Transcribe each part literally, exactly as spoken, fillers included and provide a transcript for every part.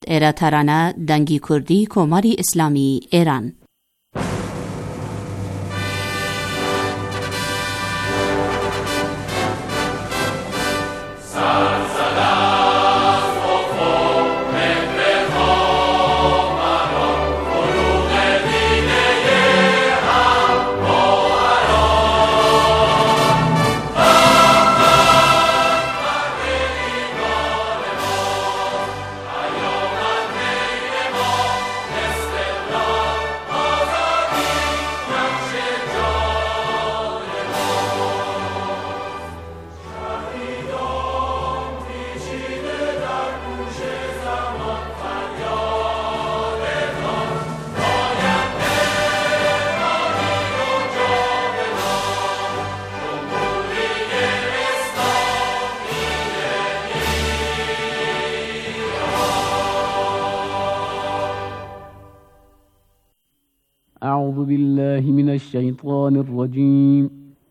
ایرا ترانه دنگی کردی کماری اسلامی ایران. أعوذ بالله من الشيطان الرجيم.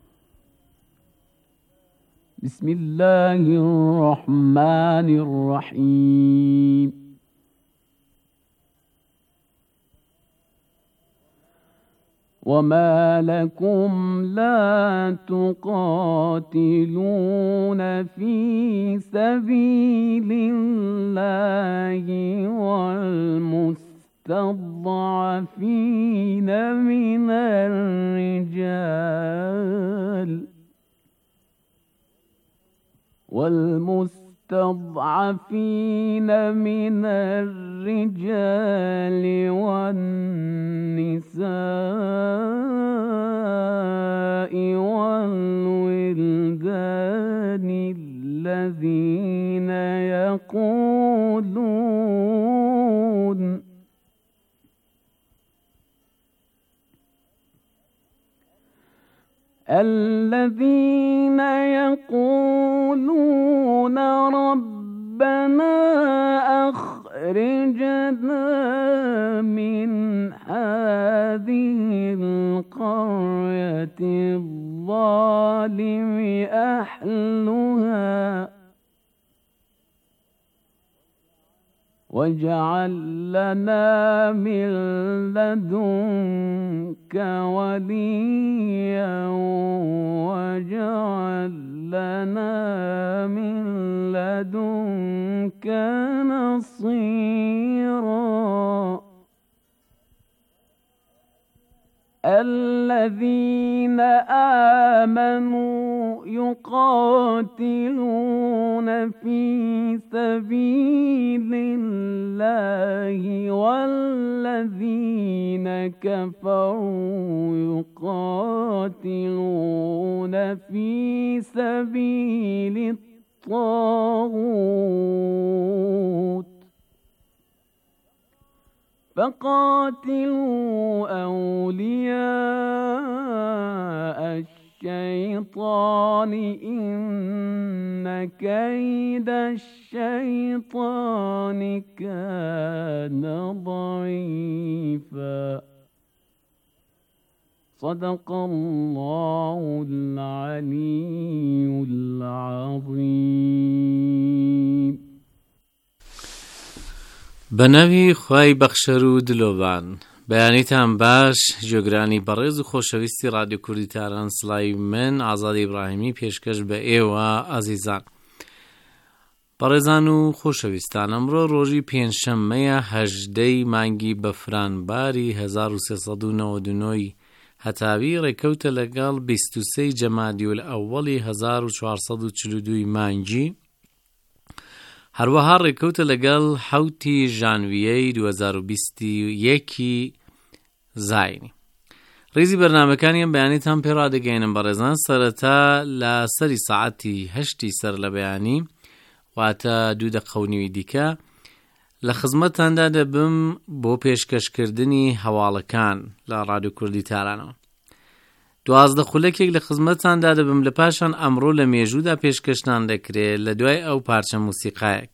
بسم الله الرحمن الرحيم. وما لكم لا تقاتلون في سبيل الله والمسلمين المستضعفين من الرجال والمستضعفين من الرجال والنساء والولدان الذين يقولون الذين يقولون ربنا أخرجنا من هذه القرية الظالم أهلها واجعل لنا من لدنك وليا واجعل لنا من لدنك نصيرا. الذين آمنوا يقاتلون في سبيل الله والذين كفروا يقاتلون في سبيل الطاغوت فقاتلوا أولياء الشيطان إن كيد الشيطان كان ضعيفا. صدق الله العلي العظيم. بەناوی خوای بەخشەر و دلۆڤان. بەیانیتان باش جۆگرانی بەڕێز و خۆشەویستی رادیۆ کوردی تاران سڵاوی من ئازاد ئیبراهیمی پێشکەش بە ئێوە ئازیزان. بەڕێزان و خۆشەویستان، ئەمڕۆ ڕۆژی پێنجشەممەیە هەژدەی مانگی بەفرانباری هەزار و سێسەد و نەوەد و نۆی هەتاوی ڕێکەوتە لەگەڵ بیست و سێی جەمادیول ئەووەڵی هەزار و چوارسەد و چل و دووی مانگی، هەروەها ڕێکەوتە لەگەڵ حەوتی ژانڤیەی دوو هەزار و بیست و یەکی زاینی. ڕێزی بەرنامەکانیان بەیانیتان پێ ڕادەگەێنم بەڕێزان. سەرەتا لە سەری سەعەتی هەشتی سەر لە بەیانی واتە دوو دەقە و نیوی دیکە لە خزمەتتاندا دەبم بۆ پێشکەشکردنی هەواڵەکان لە رادیۆ کوردی تارانەوە. دوازدە خولەکێک لە خزمەتتاندا دەبم لە پاشان ئەمڕۆ لە مێژوودا پێشکەشتان دەکرێت لە دوای ئەو پارچە موسیقایەک.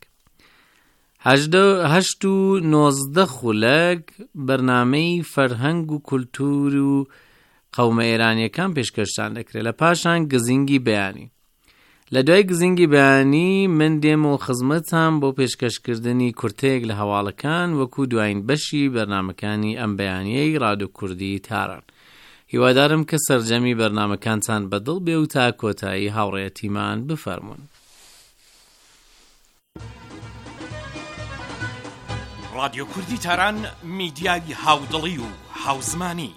هەشت و نۆزدە خولەک بەرنامەی فەرهەنگ و کولتور و قەومە ئێرانیەکان پێشکەشتان دەکرێت، لە پاشان گزینگی بەیانی. لە دوای گزینگی بەیانی من دێمەوە خزمەتان بۆ پێشکەشکردنی کورتەیەک لە هەواڵەکان وەکو دوایین بەشی بەرنامەکانی ئەم بەیانیەی رادیۆ کوردی تاران. هیوادارم کە سەرجەمی بەرنامەکانتان بەدڵ بێ و تا کۆتایی هاوڕێیەتیمان بفەرمونون. رادیۆ کوردی تاران میدیای هاودڵی و هاوزمانی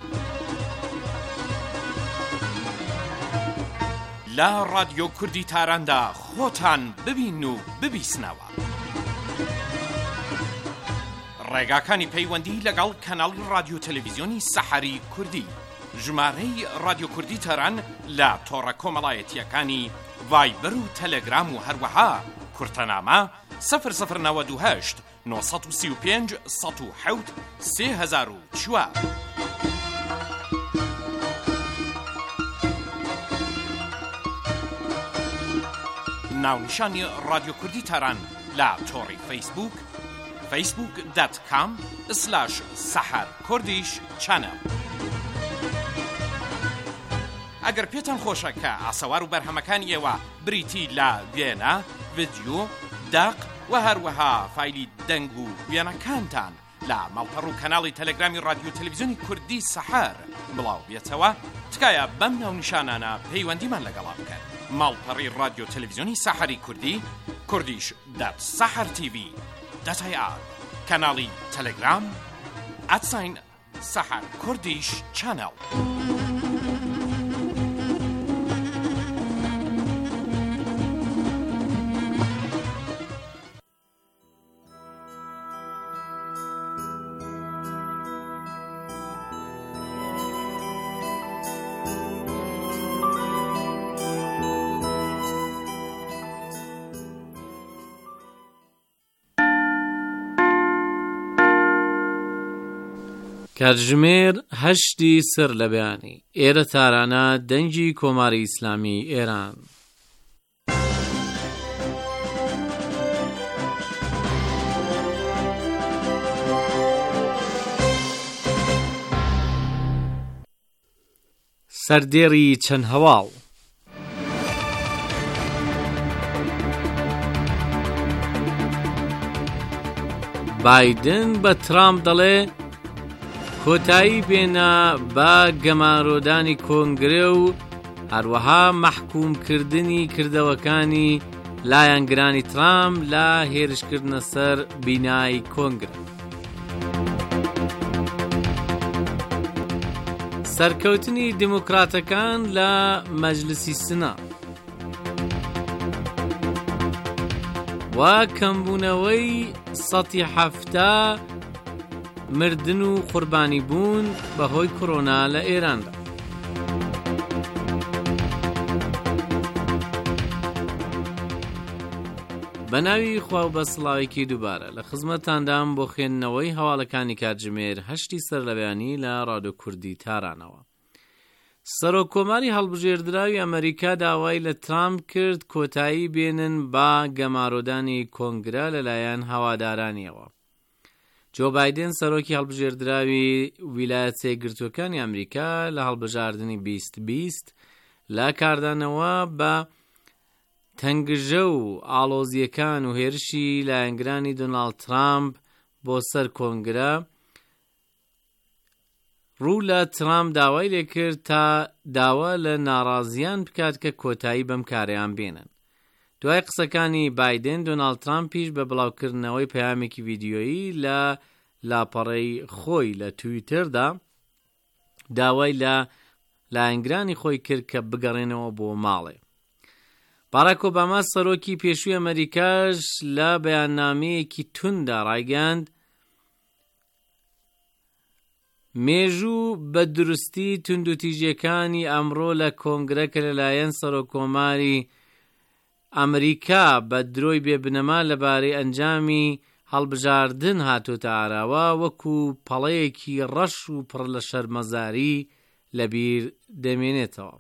لە رادیۆ کوردی تاراندا خۆتان ببین و ببیسنەوە. ڕێگاکانی پەیوەندی لەگەڵ کەناڵی رادیۆ تەلەڤیزیۆنی سەحەری کوردی، ژمارەی رادیۆ کوردی تاران لە تۆڕە کۆمەڵایەتیەکانی ڤایبەر و تەلەگرام و هەروەها کورتەنامە سەفر سەفر نەوەد و هەشت نۆ سەد و سی و پێنج سەد و حەوت سێ هەزار و چوار. ناونیشانی رادیۆ کوردی تاران لە تۆڕی فەیسبوک فەیسبوک دات کام سلاش سەحەر کوردیش چەنەڵ. ئەگەر پێتان خۆشە کە ئاسەوار و بەرهەمەکانی ئێوە بریتی لە وێنە، ڤیدیۆ، داق و هەروەها فایلی دەنگ و وێنەکانتان لە ماڵپەڕ و کەناڵی تەلەگرامی رادیۆ تەلەڤیزیۆنی کوردی سەحەر بڵاو بێتەوە، تکایە بەم ناونیشانانە پەیوەندیمان لەگەڵا بکەن. ماڵپەڕی رادیۆ تەلەڤیزیۆنی سەحەری کوردی، کوردیش دات سەحەر تیڤی دەتای ئار، کەناڵی تەلەگرام ئەتساین سەحەر کوردیش چەنەڵ. کاتژمێر هەشتی سر لە بەیانی ئێرە تارانە دەنگی کۆماری ئیسلامی ئێران. سەردێڕی چەند هەواڵ. بایدن بە ترامپ دەڵێ کۆتایی بێنە بە گەمارۆدانی کۆنگرە و هەروەها مەحکومکردنی کردەوەکانی لایەنگرانی ترامپ لە هێرشکردنە سەر بینای کۆنگرە. سەرکەوتنی دیموکراتەکان لە مەجلیسی سنا و کەمبوونەوەی سەتی حەفتە مردن و قوربانی بوون بەهۆی کۆرۆنا لە ئێراندا. بە ناوی خوا و بە سڵاوێکی دووبارە لە خزمەتاندام بۆ خوێندنەوەی هەواڵەکانی کاتژمێر هەشتی سەر لە بەیانی لە رادیۆ کوردی تارانەوە. سەرۆکۆماری هەڵبژێردراوی ئەمریکا داوای لە ترامپ کرد کۆتایی بێنن بە گەمارۆدانی کۆنگرە لەلایەن هەوادارانیەوە. جۆ بایدن سەرۆکی هەڵبژێردراوی ویلایەتە یەکگرتووەکانی ئەمریکا لە هەڵبژاردننی بیست بیست لە کاردانەوە بە تەنگژە و ئاڵۆزیەکان و هێرشی لایەنگرانی دۆناڵد ترامپ بۆ سەر کۆنگرە ڕوو لە ترامپ داوای لێکرد تا داوا لە ناڕازیان بکات کە کۆتایی بەم کارەیان بێنن. دوای قسەکانی بایدن، دۆناڵد ترامپیش بە بڵاوکردنەوەی پەیامێکی ڤیدیۆیی لە لاپەڕەی خۆی لە تویتردا داوای لە لایەنگرانی خۆی کرد کە بگەڕێنەوە بۆ ماڵێ. باراک ئۆباما سەرۆکی پێشووی ئەمریکاش لە بەیاننامەیەکی توندا ڕایگەاند مێژوو بە دروستی توندوتیژیەکانی ئەمڕۆ لە کۆنگرە کە لەلایەن سەرۆکۆماری ئەمریکا بە درۆی بێبنەما لەبارەی ئەنجامی هەڵبژاردن هاتۆتە ئاراوە وەکو پەڵەیەکی ڕەش و پڕ لە شەرمەزاری لەبیر دەمێنێتەوە.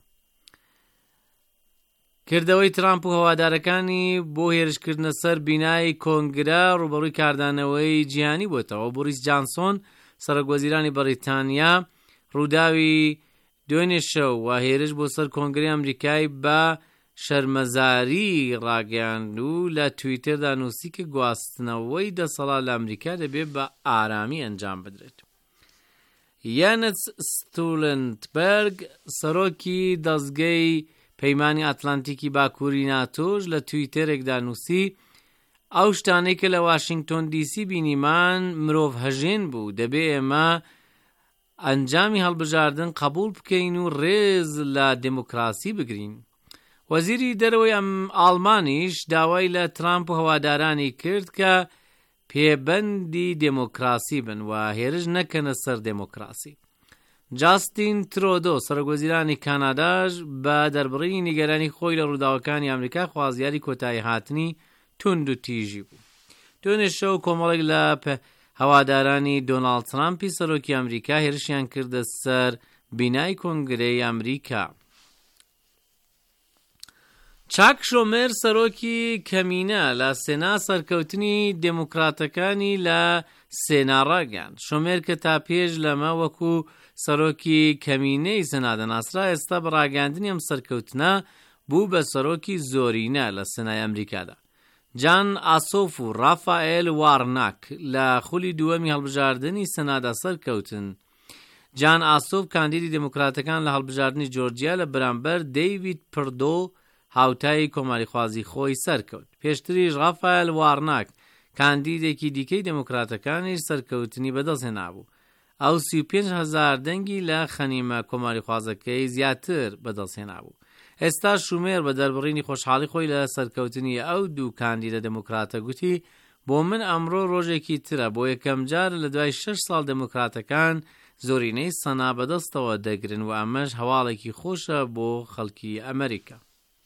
کردەوەی ترامپ و هەوادارەکانی بۆ هێرشکردنە سەر بینای کۆنگرە ڕوبەڕووی کاردانەوەی جیهانی بووتەوە. بۆریس جانسۆن سەرۆکوەزیرانی بەریتانیا ڕووداوی دوێنێ شەو و هێرش بۆ سەر کۆنگرەی ئەمریکای بە شەرمەزاری ڕاگەیاند و لە تویتردا نووسی کە گواستنەوەی دەسەڵات لە ئەمریکا دەبێت بە ئارامی ئەنجام بدرێت. یانس ستۆلتنبەرگ سەرۆکی دەستگای پەیمانی ئەتلانتیکی باکووری ناتۆش لە تویترێکدا نووسی ئەو شتانەی کە لە واشنگتۆن دیسی بینیمان مرۆڤ هەژێن بوو، دەبێ ئێمە ئەنجامی هەڵبژاردن قبول بکەین و ڕێز لە دموکراسی بگرین. وەزیری دەرەوەی ئەم ئاڵمانیش داوای لە ترامپ و هەوادارانی کرد کە پێبەندی دموکراسی بن و هێرش نەکەنە سەر دموکراسی. جاستین ترۆدۆ سەرۆکوەزیرانی کاناداش بە دەربڕینی نیگەرانی خۆی لە ڕووداوەکانی ئەمریکا خوازیاری کۆتایی هاتنی تند و تیژی بوو. دوێنێ شەو کۆمەڵێک لە هەوادارانی دۆناڵد ترامپی سەرۆکی ئەمریکا هێرشیان کردە سەر بینای کۆنگرەی ئەمریکا. چاک شۆمێر سەرۆکی کەمینە لە سێنا سەرکەوتنی دموکراتەکانی لە سێنا ڕاگەیاند. شۆمێر کە تا پێش لەمە وەکو سەرۆکی کەمینەی سێنا دەناسرا، ئێستا بە ڕاگەاندنی ئەم سەرکەوتنە بوو بە سەرۆکی زۆرینە لە سێنای ئەمریکادا. جان ئاسۆف و ڕافائێل وارناک لە خولی دووەمی هەڵبژاردننی سەنادا سەرکەوتن. جان ئاسۆف کاندیدی دموکراتەکان لە هەڵبژاردننی جۆرجیا لە بەرامبەر دەیڤید پردۆ هاوتای کۆماریخوازی خۆی سەرکەوت. پێشتریش ڕافائێل وارناک کاندیدێکی دیکەی دموکراتەکانیش سەرکەوتنی بەدەستهێنا بوو. ئەو سی و پێنج هەزار دەنگی لە خەنیمە کۆماریخوازەکەی زیاتر بەدەستهێنا بوو. ئێستا شومێر بە دەربڕینی خۆشحاڵی خۆی لە سەرکەوتنی ئەو دوو کاندیدە دموکراتە گوتی بۆ من ئەمڕۆ ڕۆژێکی ترە، بۆ یەکەم جار لە دوای شەش ساڵ دموکراتەکان زۆرینەی سەنا بەدەستەوە دەگرن و ئەمەش هەواڵێکی خۆشە بۆ خەڵکی ئەمریکا.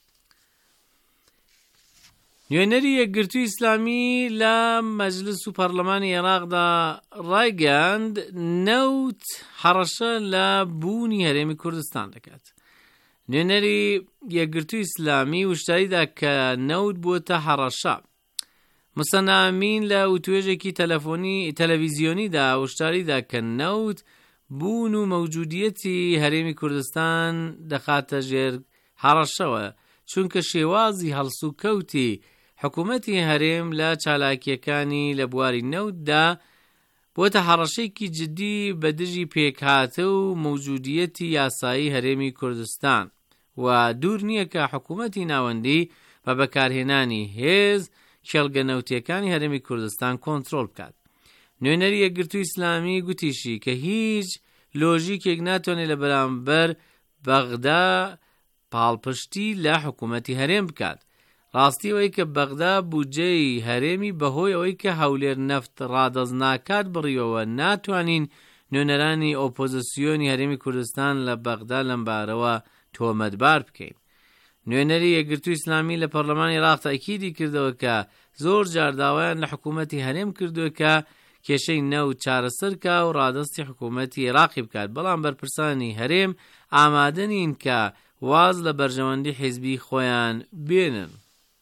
نوێنەری یەکگرتووی ئیسلامی لە مەجلس و پەرلەمانی عێراقدا ڕایگەیاند نەوت هەڕەشە لە بوونی هەرێمی کوردستان دەکات. نوێنەری یەکگرتووی ئیسلامی وشتاریدا کە نەوت بووەتە هەڕەشە. موسەنا ئەمین لە وتوێژێکی تەلەفۆنی تەلەڤیزیۆنیدا وشتاریدا کە نەوت بوون و مەوجودیەتی هەرێمی کوردستان دەخاتە ژێر هەڕەشەوە، چونکە شێوازی هەڵسوکەوتی حکوومەتی هەرێم لە چالاکیەکانی لە بواری نەوتدا بۆتە هەڕەشەیەکی جدی بە دژی پێکهاتە و مەوجودیەتی یاسایی هەرێمی کوردستان و دوور نییە کە حکوومەتی ناوەندی بە بەکارهێنانی هێز کێڵگەنەوتیەکانی هەرێمی کوردستان کۆنترۆل بکات. نوێنەری یەکگرتووی ئیسلامی گوتیشی کە هیچ لۆژیکێک ناتوانێت لە بەرامبەر بەغدا پاڵپشتی لە حکوومەتی هەرێم بکات. ڕاستی ئەوەی کە بەغدا بودجەی هەرێمی بەهۆی ئەوەی کە هەولێر نەفت ڕادەز ناکات بڕیەوە ناتوانین نوێنەرانی ئۆپۆزیسیۆنی هەرێمی کوردستان لە بەغدا لەمبارەوە تۆمەتبار بکەین. نوێنەری یەکگرتووی ئیسلامی لە پەرلەمانی عێراق تاکیدی کردەوە کە زۆر جار داوایان لە حکوومەتی هەرێم کردووە کە کێشەی نەوت چارەسەرکا و ڕادستی حکوومەتی عێراقی بکات، بەڵام بەرپرسانی هەرێم ئامادە نین کە واز لە بەرژەوەندی حیزبی خۆیان بێنن.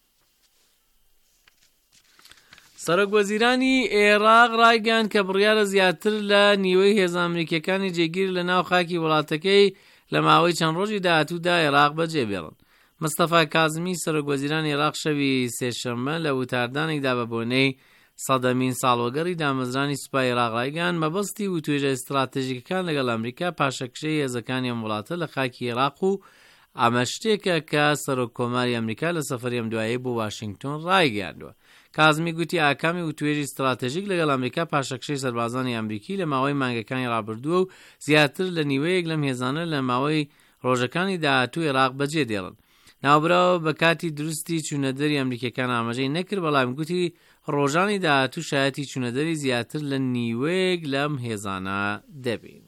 سەرۆکوەزیرانی عێراق ڕایگەیاند کە بڕیارە زیاتر لە نیوەی هێز ئەمریکیەکانی جێگیر لە ناو خاکی وڵاتەکەی لە ماوەی چەند ڕۆژی داهاتوودا عێراق بەجێبێڵن. مستەفا کازمی سەرۆکوەزیرانی عێراق شەوی سێشەممە لە وتاردانێکدا بە بۆنەی سەدەمین ساڵوەگەڕی دامەزرانی سوپای عێراق ڕایگەیاند مەبەستی وتوێژە ئستراتێژیکەکان لەگەڵ ئەمریکا پاشەکشەی هێزەکانی ئەم وڵاتە لە خاکی عێراق و ئەمە شتێکە کە سەرۆک کۆماری ئەمریکا لە سەفەری ئەم دواییە بۆ واشنگتۆن ڕایگەیاندووە. کازمی گوتی ئاکامی وتوێژی استراتێژیک لەگەڵ ئەمریکا پاشەکشەی سەربازانی ئەمریکی لە ماوەی مانگەکانی ڕابردووە و زیاتر لە نیوەیەک لەم هێزانە لە ماوەی ڕۆژەکانی داهاتوو عێراق بەجێ دێڵن. ناوبراوە بە کاتی دروستی چوونەدەری ئەمریکیەکان ئاماژەی نەکرد، بەڵام گوتی ڕۆژانی داهاتوو شایەتی چوونەدەری زیاتر لە نیوەیەک لەم هێزانە دەبین.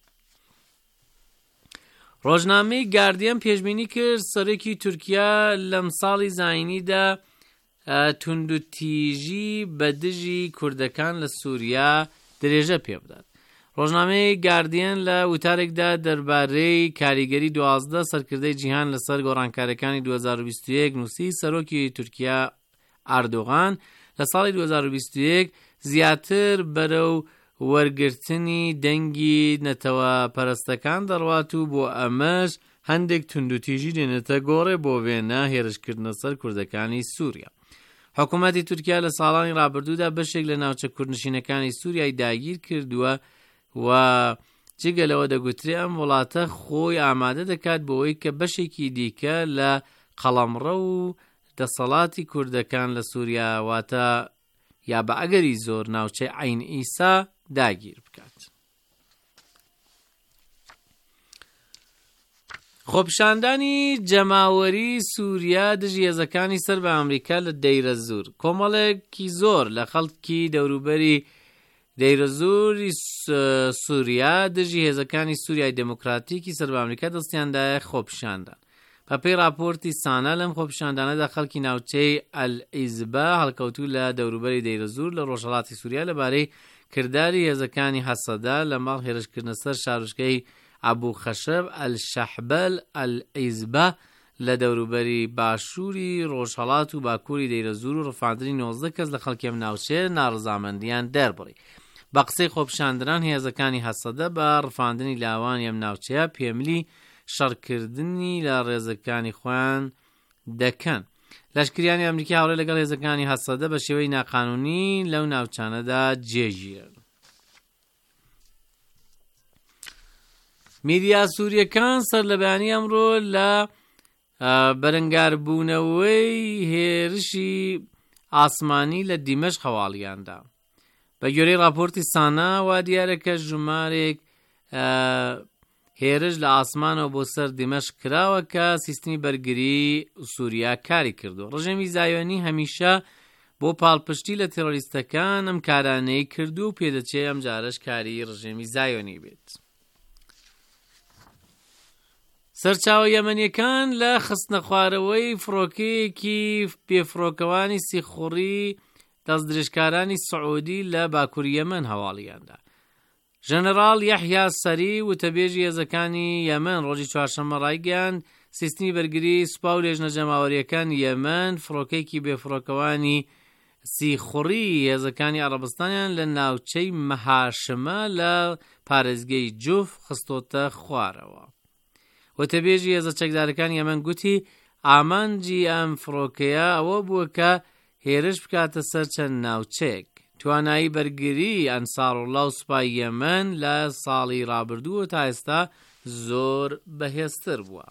ڕۆژنامەی گاردیان پێشبینی کرد سەرۆکی تورکیا لەم ساڵی زاینیدا توندوتیژی بە دژی کوردەکان لە سووریا درێژە پێ بدات. ڕۆژنامەی گاردیان لە وتارێکدا دەربارەی کاریگەری دوازدە سەرکردەی جیهان لەسەر گۆڕانکاریەکانی دوو هەزار و بیست و یەک نووسی سەرۆکی تورکیا ئەردۆغان لە ساڵی دوو هەزار و بیست و یەک زیاتر بەرەو وەرگرتنی دەنگی نەتەوە پەرستەکان دەڕوات و بۆ ئەمەش هەندێک توندوتیژی دێنێتە گۆڕێ بۆ وێنە هێرشکردنە سەر کوردەکانی سووریا. حکوومەتی تورکیا لە ساڵانی ڕابردوودا بەشێک لە ناوچە کوردنشینەکانی سووریای داگیر کردووە و جگە لەوە دەگوترێ ئەم وڵاتە خۆی ئامادە دەکات بۆەوەی کە بەشێکی دیکە لە قەڵەمڕە و دەسەڵاتی کوردەکان لە سووریا واتە یا بە ئەگەری زۆر ناوچەی عین ئیسا داگیر بکات. خۆپیشاندانی جەماوەری سووریا دژی هێزەکانی سەر بە ئەمریکا لە دەیرە زوور. کۆمەڵێکی زۆر لە خەڵکی دەوروبەری دەیرە زووری سووریا دژی هێزەکانی سووریای دموکراتیکی سەر بە ئەمریکا دەستیاندایە خۆپیشاندان. بەپێی راپۆرتی سانە لەم خۆپیشاندانەدا خەڵکی ناوچەی ئەلعیزبە هەڵکەوتوو لە دەوروبەری دەیرە زوور لە ڕۆژهەڵاتی سووریا لەبارەی کردداری هێزەکانی هەسەدا لە ماڵ هێرشکردنە سەر شارۆچکەی ئەبوو خەشەب ئەلشەحبەل ئەلعیزبە لە دەوروبەری باشووری ڕۆژهەڵات و باکووری دەیرە زوور و ڕفاندنی نۆزدە کەس لە خەڵکی ئەم ناوچەیە ناڕەزامەندیان دەربڕی. بە قسەی خۆپیشاندنان هێزەکانی هەسەدە بە ڕفاندنی لاوانی ئەم ناوچەیە پێملی شەڕکردنی لە ڕێزەکانی خۆیان دەکەن. لەشکریانی ئەمریکا هاوڕێ لەگەڵ هێزەکانی هەسەدە بە شێوەی ناقانونی لەو ناوچانەدا جێگیرن. میدیا سووریەکان سەر لە بەیانی ئەمڕۆ لە بەرەنگاربوونەوەی هێرشی ئاسمانی لە دیمەشق هەواڵیاندا. بە گوێرەی راپۆرتی سانە وا دیارەکە ژمارێک هێرش لە ئاسمانەوە بۆ سەر دیمەشق کراوە کە سیستمی بەرگری سووریا کاری کردو. ڕژێمی زایۆنی هەمیشە بۆ پاڵپشتی لە تێرۆریستەکان ئەم کارانەی کردو و پێدەچێ ئەم جارش کاری ڕژێمی زایۆنی بێت. سەرچاوە یەمەنیەکان لە خستنە خوارەوەی فڕۆکەیەکی پێفڕۆکەوانی سیخوڕی دەست درێژکارانی سعودی لە باکووری یەمەن هەواڵیاندا. ژەنەڕاڵ یەحیا سەری وتەبێژی هێزەکانی یەمەن ڕۆژی چوارشەممە ڕایگەیاند سیستمی بەرگری سوپا و لێژنە جەماوەریەکان یەمەن فڕۆکەیەکی بێفڕۆکەوانی سیخوڕی هێزەکانی عەرەبستانیان لە ناوچەی مەهاشمە لە پارێزگەی جوف خستۆتە خوارەوە. وتەبێژی هێزە چەکدارەکانی یەمەن گوتی ئامانجی ئەم فڕۆکەیە ئەوە بووە کە هێرش بکاتە سەر چەند ناوچەیەک. توانایی بەرگری ئەنساڕوڵڵا و سوپای یەمەن لە ساڵی ڕابردووە تا ئێستا زۆر بەهێزتر بووە.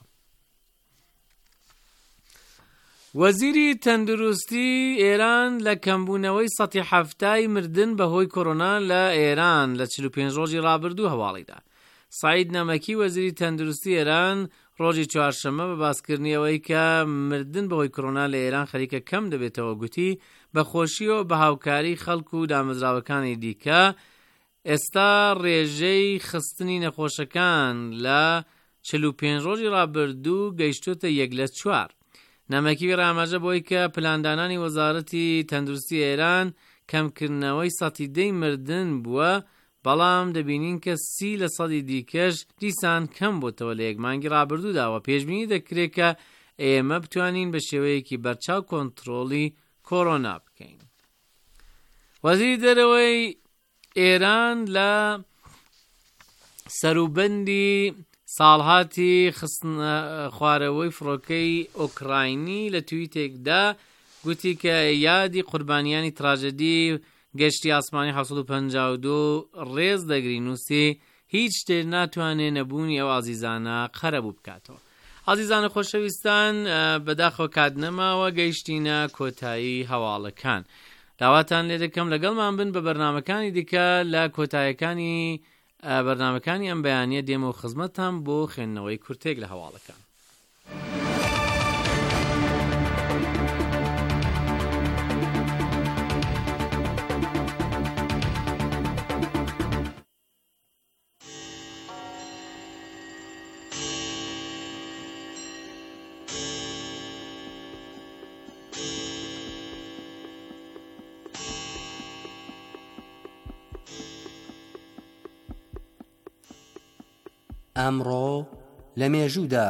وەزیری تەندروستی ئێران لە کەمبوونەوەی سەدی هەفتای مردن بەهۆی کۆڕۆنا لە ئێران لە چل و پێنج ڕۆژی ڕابردوو هەواڵیدا. سعید نەمەکی وەزیری تەندروستی ئێران ڕۆژی چوارشەممە بە باسکردنیەوەی کە مردن بەهۆی کۆڕۆنا لە ئێران خەریکە کەم دەبێتەوە گوتی بەخۆشیەوە بە هاوکاری خەڵک و دامەزراوەکانی دیکە ئێستا ڕێژەی خستنی نەخۆشەکان لە چل و پێنج ڕۆژی ڕابردوو گەیشتوتە یەک لە چوار. نەمەکی ڕامەژە بۆی کە پلاندانانی وەزارەتی تەندروستی ئێران کەمکردنەوەی سەتی دەی مردن بووە، بەڵام دەبینین کە سی لە سەدی دیکەش دیسان کەم بۆتەوە لە یەک مانگی ڕابردووداوە. پێشبینی دەکرێت کە ئێمە بتوانین بە شێوەیەکی بەرچاو کۆنتڕۆڵی کۆڕۆنا بکەین. وەزیری دەرەوەی ئێران لە سەروبەندی ساڵهاتی خستنە خوارەوەی فڕۆکەی ئۆکراینی لە تویتێکدا گوتی کە یادی قوربانیانی تراژەدی گەشتی ئاسمانی حەوت سەد و پەنجا و دوو ڕێز دەگری نووسی هیچ شتێک ناتوانێت نەبوونی ئەو ئازیزانە قەرەبوو بکاتەوە. ئازیزانە خۆشەویستان، بەداخەوە کات نەماوە گەیشتینە کۆتایی هەواڵەکان. داواتان لێ دەکەم لەگەڵمان بن بە بەرنامەکانی دیکە لە کۆتاییەکانی بەرنامەکانی ئەم بەیانیە دێمە و خزمەتتان بۆ خوێندنەوەی کورتێک لە هەواڵەکان. ئەمڕۆ لە مێژوودا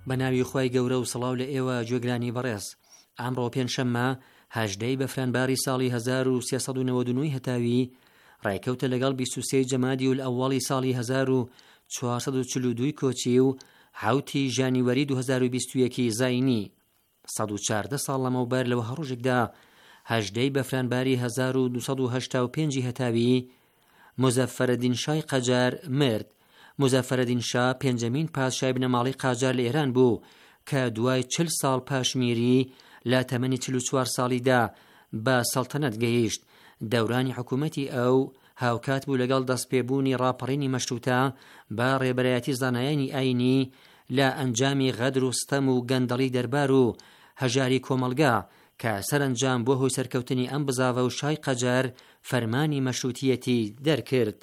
بە ناوی خۆی گەورە و سڵاو لە ئێوە گوێگرانی بەڕێز. ئەمڕۆ پێنجشەممە هەژدەی بەفرەنباری ساڵی هەزار و سێسەد و نەوەد و نۆ هەتاوی ڕایکەوتە لەگەڵ بیست و سێ جەمادی ئەوڵی ساڵی هەزار و چوارسەد و چل و دوو کۆچی و حوتی ژانیوەری دوو هەزار و بیست و یەک زاینی. سەد و چواردە ساڵ لەمەوبەر لەوە هەڕۆژێکدا هەژدەی بەفرەنباری هەزار و دووسەد و هەشتا و پێنج هەتاوی مزەفەرەدین شای قەجار مرد. مزەفەرەدین شا پێنجەمین پادشای بنەماڵی قاجار لە ئێران بوو کە دوای چل ساڵ پاشمیری لە تەمەنی چل و چوار ساڵیدا بە سەڵتەنەت گەیشت. دەورانی حکوومەتی ئەو هاوکات بوو لەگەڵ دەستپێبوونی ڕاپەڕینی مەشروتە بە ڕێبەرایەتی زانایانی ئاینی لە ئەنجامی غەدر و ستەم و گەندەڵی دەربار و هەژاری کۆمەلگا کە سەرنجام بۆ هۆی سەرکەوتنی ئەم بزاوە و شای قەجار فەرمانی مەشروتیەتی دەرکرد.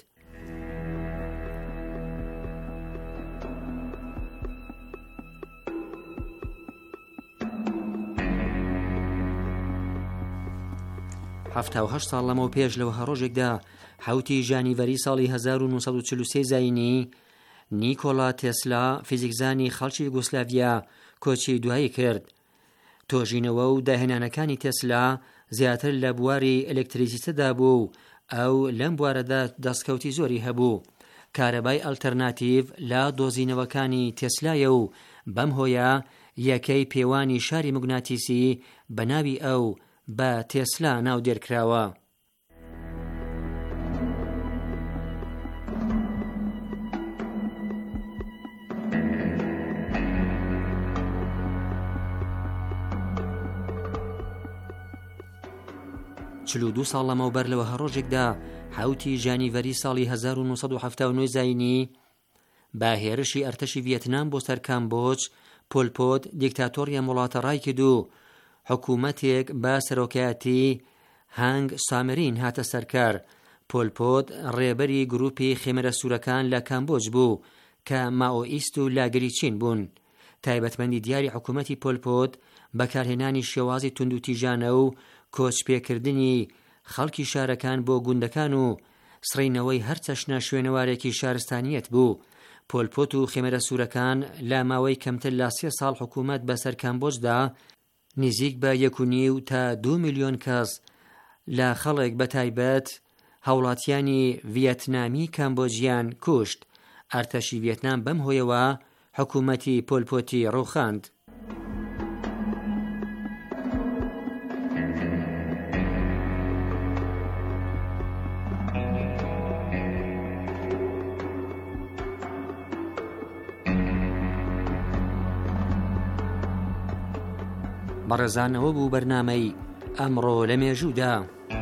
هەفتە و هەشت ساڵ لەمەوە پێش لەوە هەڕۆژێکدا حوتی ژانیڤەری ساڵی هەزار و نۆسەد و چل و سێ زاینی نیکۆلا تێسلا فیزیکزانی خەڵکی یوگۆسلاڤیا کۆچی دوایی کرد. تۆژینەوە و داهێنانەکانی تێسلا زیاتر لە بواری ئەلێکتریسیتەدا بوو و ئەو لەم بوارەدا دەستکەوتی زۆری هەبوو. کارەبای ئەلتەرناتیڤ لە دۆزینەوەکانی تێسلایە و بەم هۆیە یەکەی پێوانی شاری موگناتیسی بە ناوی ئەو بە تێسلا ناو دێرکراوە. چل و دوو ساڵ لەمەوبەر لەوە هەڕۆژێکدا حوتی ژانیڤەری ساڵی هەزار و نۆسەد و هەفتا و نۆ زاینی با هێرشی ئەرتەشی ڤیەتنام بۆ سەر کامبۆج پۆلپۆت دیکتاتۆریە وڵاتە ڕای کرد و حکوومەتێک بە سەرۆکایەتی هانگ سامرین هاتە سەرکار. پۆلپۆت ڕێبەری گروپی خێمەرە سوورەکان لە کامبۆج بوو کە ماۆئیست و لاگریچین بوون. تایبەتمەندی دیاری حکوومەتی پۆلپۆت بەکارهێنانی شێوازی توندوتیژانە و کۆچپێکردنی خەڵکی شارەکان بۆ گوندەکان و سڕینەوەی هەر چەشنە شوێنەوارێکی شارستانیەت بوو. پۆلپۆت و خێمەرە سوورەکان لە ماوەی کەمتر لە سێ ساڵ حکوومەت بەسەر کامبۆجدا نزیک بە یەک و نیو تا دوو میلیۆن کەس لە خەڵک بە تایبەت هاوڵاتیانی ڤیەتنامی کامبۆجیان کوشت. ئەرتەشی ڤیەتنام بەم هۆیەوە حکوومەتی پۆلپۆتی ڕووخاند. بەڕێزانەوە بوو بەرنامەی ئەمڕۆ لە مێژوودا.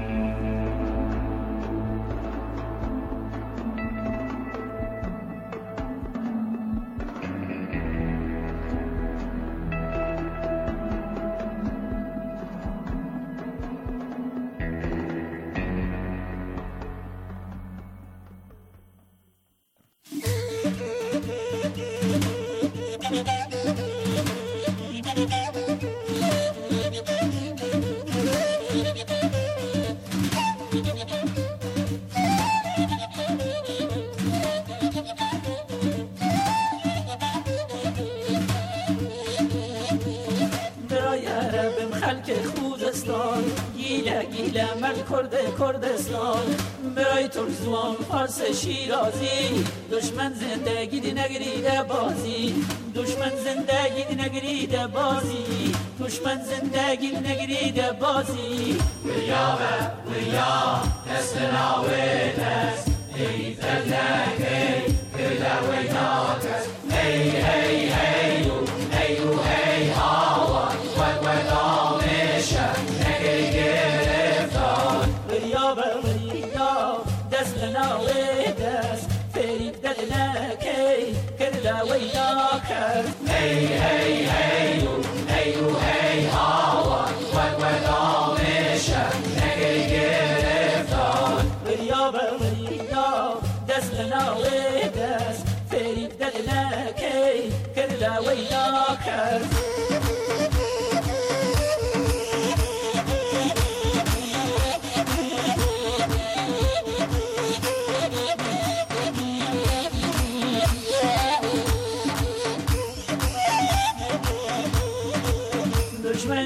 خوزستان گیله گیله من کرد کردستان برای ترزوان فارس شیرازی دشمن زندگی دی نگریده بازی دشمن زندگی دی نگریده بازی دشمن زندگی دی نگریده بازی ویا ویا دست ناوی دست ای تلکی کلا ویا دست هی هی هی هی هی هاوا وک وک آمیشه نگری گرفتار ویا ویا دست ناوی دست فرید دل نکی کلا ویا کرد هی هی هی هی هی هاوا وک وک آمیشه نگری گرفتار ویا ویا دست ناوی دست فرید دل نکی کلا ویا کرد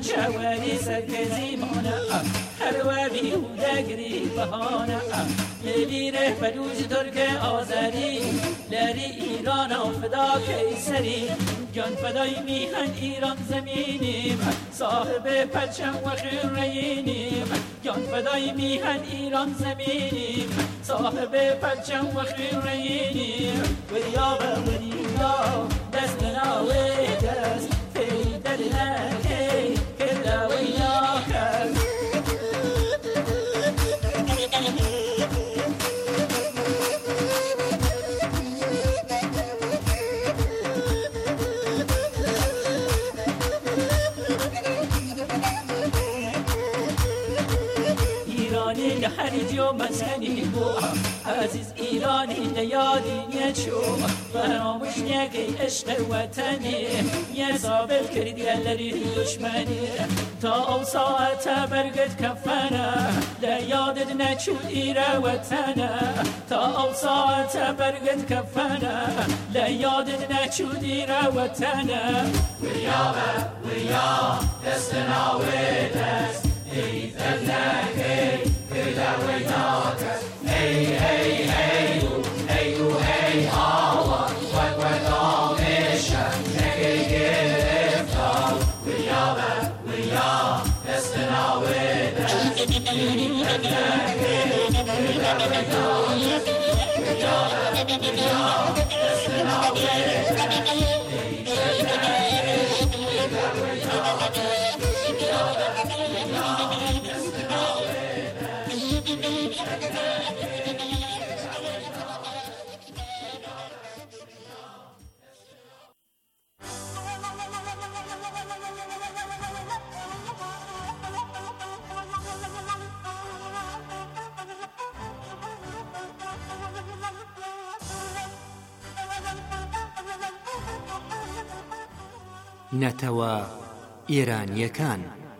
چواری سرکزی مانه هر وی هودگری بهانه لیره بدوز ترک آذری لری ایران و فدا کیسری جان فدای میهن ایران زمینیم صاحب پرچم و خیرینیم جان فدای میهن ایران زمینیم صاحب پرچم و خیرینیم وریا و وریا دست ناوی دست فی دلنکی کلا ویا کس هریجی و مسکنی بو عزیز ایرانی لیادی نیچو فراموش نگی عشق وطنی یه ثابت کردی لری دشمنی تا او ساعت برگت کفنه لیادت نچو ایره وطنه تا او ساعت برگت کفنه لیادت نچو ایره وطنه ویا ویا دستنا و دست ایزد نکی كلا ويناك هي هي هي هي هي هوا وقوة مشى نكي جفتار ويابا ويا دستنا ودس كلا ويناك ويابا ويا دستنا ودس نەتەوە ئێرانیەکان.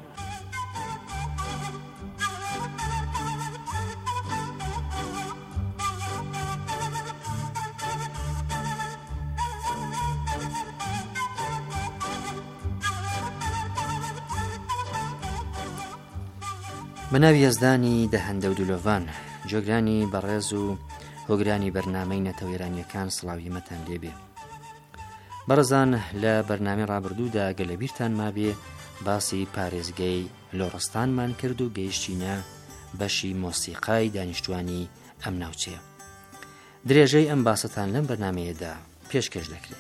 بەناوی یەزدانی دەهەندە و دولۆڤان جۆگرانی بەڕێز و هۆگرانی بەرنامەی نەتەوە ئێرانیەکان سڵاویمەتان لێبێ. بەڕێزان لە بەرنامەی ڕابردوودا گەلە بیرتان مابێ باسی پارێزگەی لۆڕستانمان کرد و گەیشتینە بەشی مۆسیقای دانیشتوانی ئەم ناوچەیە. درێژەی ئەم باستان لەم بەرنامەیەدا پێشکەش دەکرێت.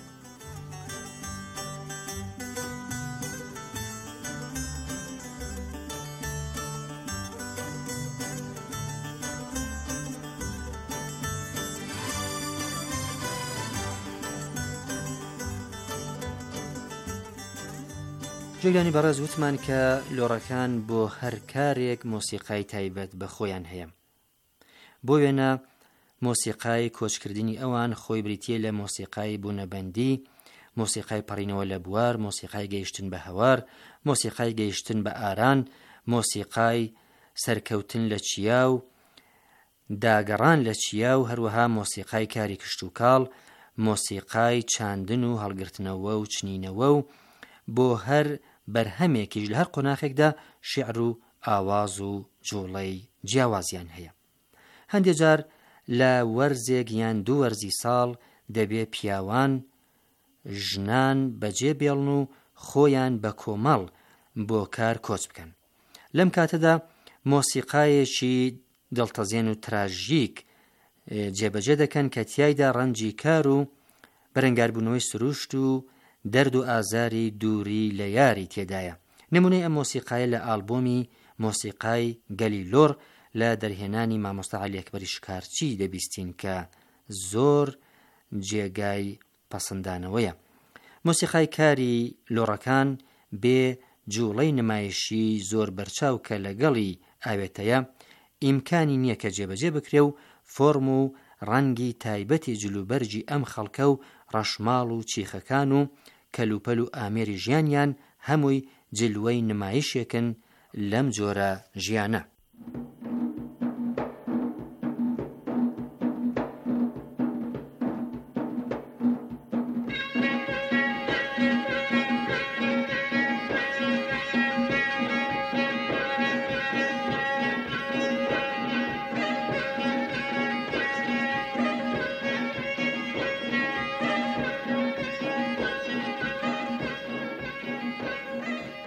جێگانی بەڕێز وتمان کە لۆڕەکان بۆ هەر کارێک مۆسیقای تایبەت بە خۆیان هەیە. بۆ وێنە مۆسیقای کۆچکردنی ئەوان خۆی بریتیە لە مۆسیقای بوونەبەندی، مۆسیقای پەڕینەوە لە بوار، مۆسیقای گەیشتن بە هەوار، مۆسیقای گەیشتن بە ئاران، مۆسیقای سەرکەوتن لە چیا و داگەڕان لە چیا و هەروەها مۆسیقای کاری کشت و کاڵ، مۆسیقای چاندن و هەڵگرتنەوە و چنینەوە و بۆ هەر بەرهەمێکیش لە هەر قۆناغێکدا شیعر و ئاواز و جوڵەی جیاوازیان هەیە. هەندێک جار لە وەرزێک یان دوو وەرزی ساڵ دەبێ پیاوان ژنان بەجێ بێڵن و خۆیان بە کۆمەڵ بۆ کار کۆچ بکەن. لەم کاتەدا مۆسیقایەکی دڵتەزێن و تراژیک جێبەجێ دەکەن کە تیایدا ڕەنجی کار و بەرەنگاربوونەوەی سروشت و دەرد و ئازاری دووری لە یاری تێدایە. نمونەی ئەم مۆسیقایە لە ئالبۆمی مۆسیقای گەلی لۆڕ لە دەرهێنانی مامۆستا عەلی ئەکبەری شکارچی دەبیستین کە زۆر جێگای پەسەندانەوەیە. مۆسیقای کاری لۆڕەکان بێ جوڵەی نمایشی زۆر بەرچاو کە لەگەڵی ئاوێتەیە ئیمکانی نییە کە جێبەجێ بکرێ و فۆرم و ڕەنگی تایبەتی جلوبەرجی ئەم خەڵکە و ڕەشماڵ و چیخەکان و کەلوپەل و ئامێری ژیانیان هەمووی جلوەی نمایشێکن لەم جۆرە ژیانە.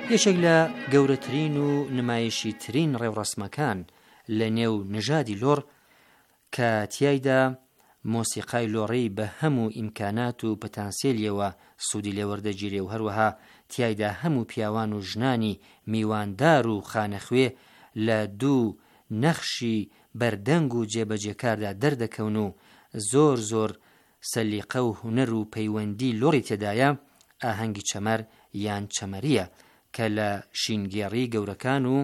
یەکێک لە گەورەترین و نمایشی ترین ڕێوڕەسمەکان لە نێو نژادی لۆڕ کە تیایدا مۆسیقای لۆڕەی بە هەموو ئیمکانات و پەتانسیێلیەوە سوودی لێوەردەگیرێ و هەروەها تیایدا هەموو پیاوان و ژنانی میواندار و خانەخوێ لە دوو نەخشی بەردەنگ و جێبەجێکاردا دەردەکەون و زۆر زۆر سەلیقە و هونەر و پەیوەندی لۆڕی تێدایە، ئاهەنگی چەمەر یان چەمەریە کە لە شینگێڕی گەورەکان و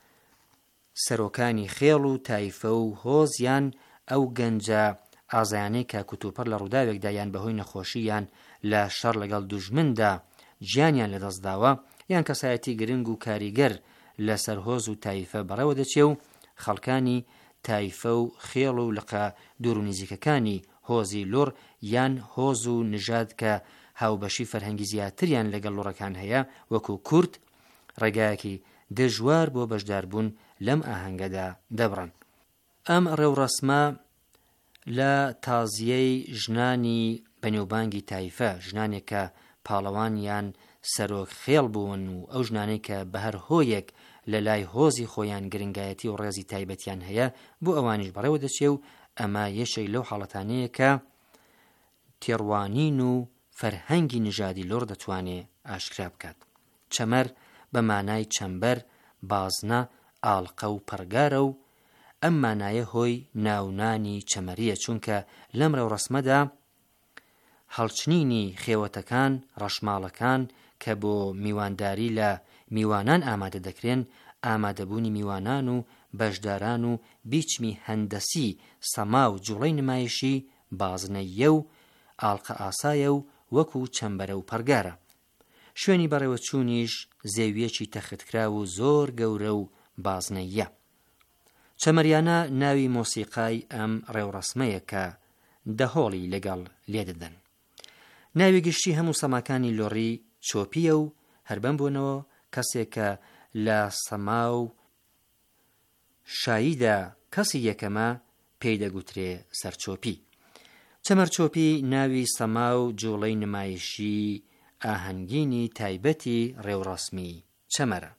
سەرۆکانی خێڵ و تایفە و هۆز یان ئەو گەنجە ئازایانەی کە کوتوپەر لە ڕووداوێکدا یان بەهۆی نەخۆشی یان لە شەڕ لەگەڵ دوژمندا گیانیان لەدەستداوە یان کەسایەتی گرنگ و کاریگەر لەسەر هۆز و تایفە بەڕێوە دەچێ و خەڵکانی تایفە و خێڵ و لەقە دوور و نزیکەکانی هۆزی لۆڕ یان هۆز و نژاد کە هاوبەشی فەرهەنگی زیاتریان لەگەڵ لۆڕەکان هەیە وەکو کورد ڕێگایەکی دژوار بۆ بەشداربوون لەم ئاهەنگەدا دەبڕن. ئەم ڕێوڕەسمە لە تازیەی ژنانی بەنێوبانگی تایفە، ژنانێک کە پاڵەوان یان سەرۆک خێڵ بوون و ئەو ژنانەی کە بە هەر هۆیەک لە لای هۆزی خۆیان گرنگایەتی و ڕێزی تایبەتیان هەیە بۆ ئەوانیش بەڕێوە دەچێ و ئەمە یەشێک لەو حاڵەتانەیە کە تێڕوانین و فەرهەنگی نژادی لۆڕ دەتوانێت ئاشکرا بکات. چەمەر بە مانای چەمبەر، بازنە، ئاڵقە و پەرگارە و ئەم مانایە هۆی ناونانی چەمەریە، چونکە لەم ڕێوڕەسمەدا هەڵچنینی خێوەتەکان، ڕەشماڵەکان کە بۆ میوانداری لە میوانان ئامادە دەکرێن، ئامادەبوونی میوانان و بەشداران و بیچمی هەندەسی سەما و جوڵەی نمایشی بازنەیە و ئاڵقە ئاسایە و وەکو چەمبەرە و پەرگارە. شوێنی بەڕێوە چوونیش زێویەکی تەختکرا و زۆر گەورە و بازنەیە. چەمەریانە ناوی مۆسیقای ئەم ڕێوڕەسمەیە کە دەهۆڵی لەگەڵ لێدەدەن. ناوی گشتی هەموو سەماکانی لۆڕی چۆپیە و هەربەم بوونەوە کەسێک کە لە سەما و شاییدا کەسی یەکەمە پێی دەگوترێ سەرچۆپی. چەمەرچۆپی ناوی سەما و جوڵەی نمایشی ئاهەنگینی تایبەتی ڕێوڕەسمی چەمەرە.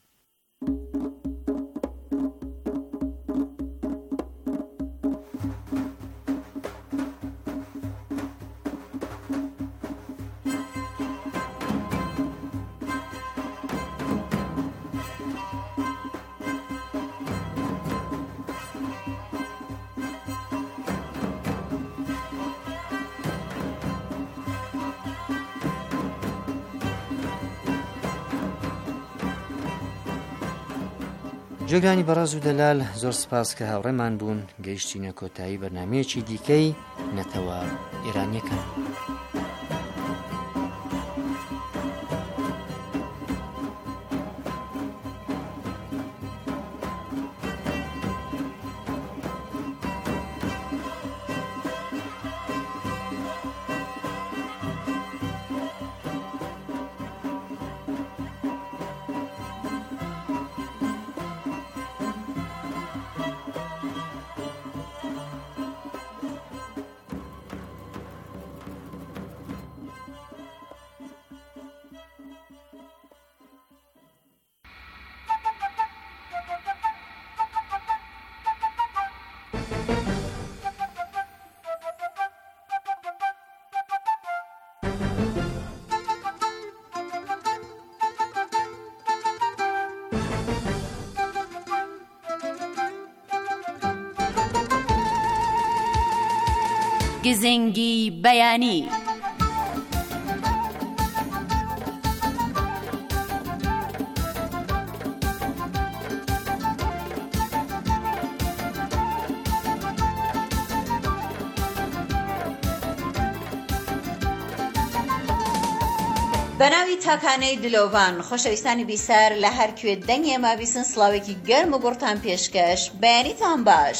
جێگرانی بەڕێز و دەلال، زۆر سپاس کە هاوڕێمان بوون. گەیشتینە کۆتایی بەرنامەیەکی دیکەی نەتەوە ئێرانیەکان. گزنگی بەیانی. بەناوی تاکانەی دلۆڤان، خۆشەویستانی بیسار لە هەر کوێ دەنگێ مابیسن، سڵاوێکی گەرم و گوڕتان پێشکەش. بەیانیتان باش.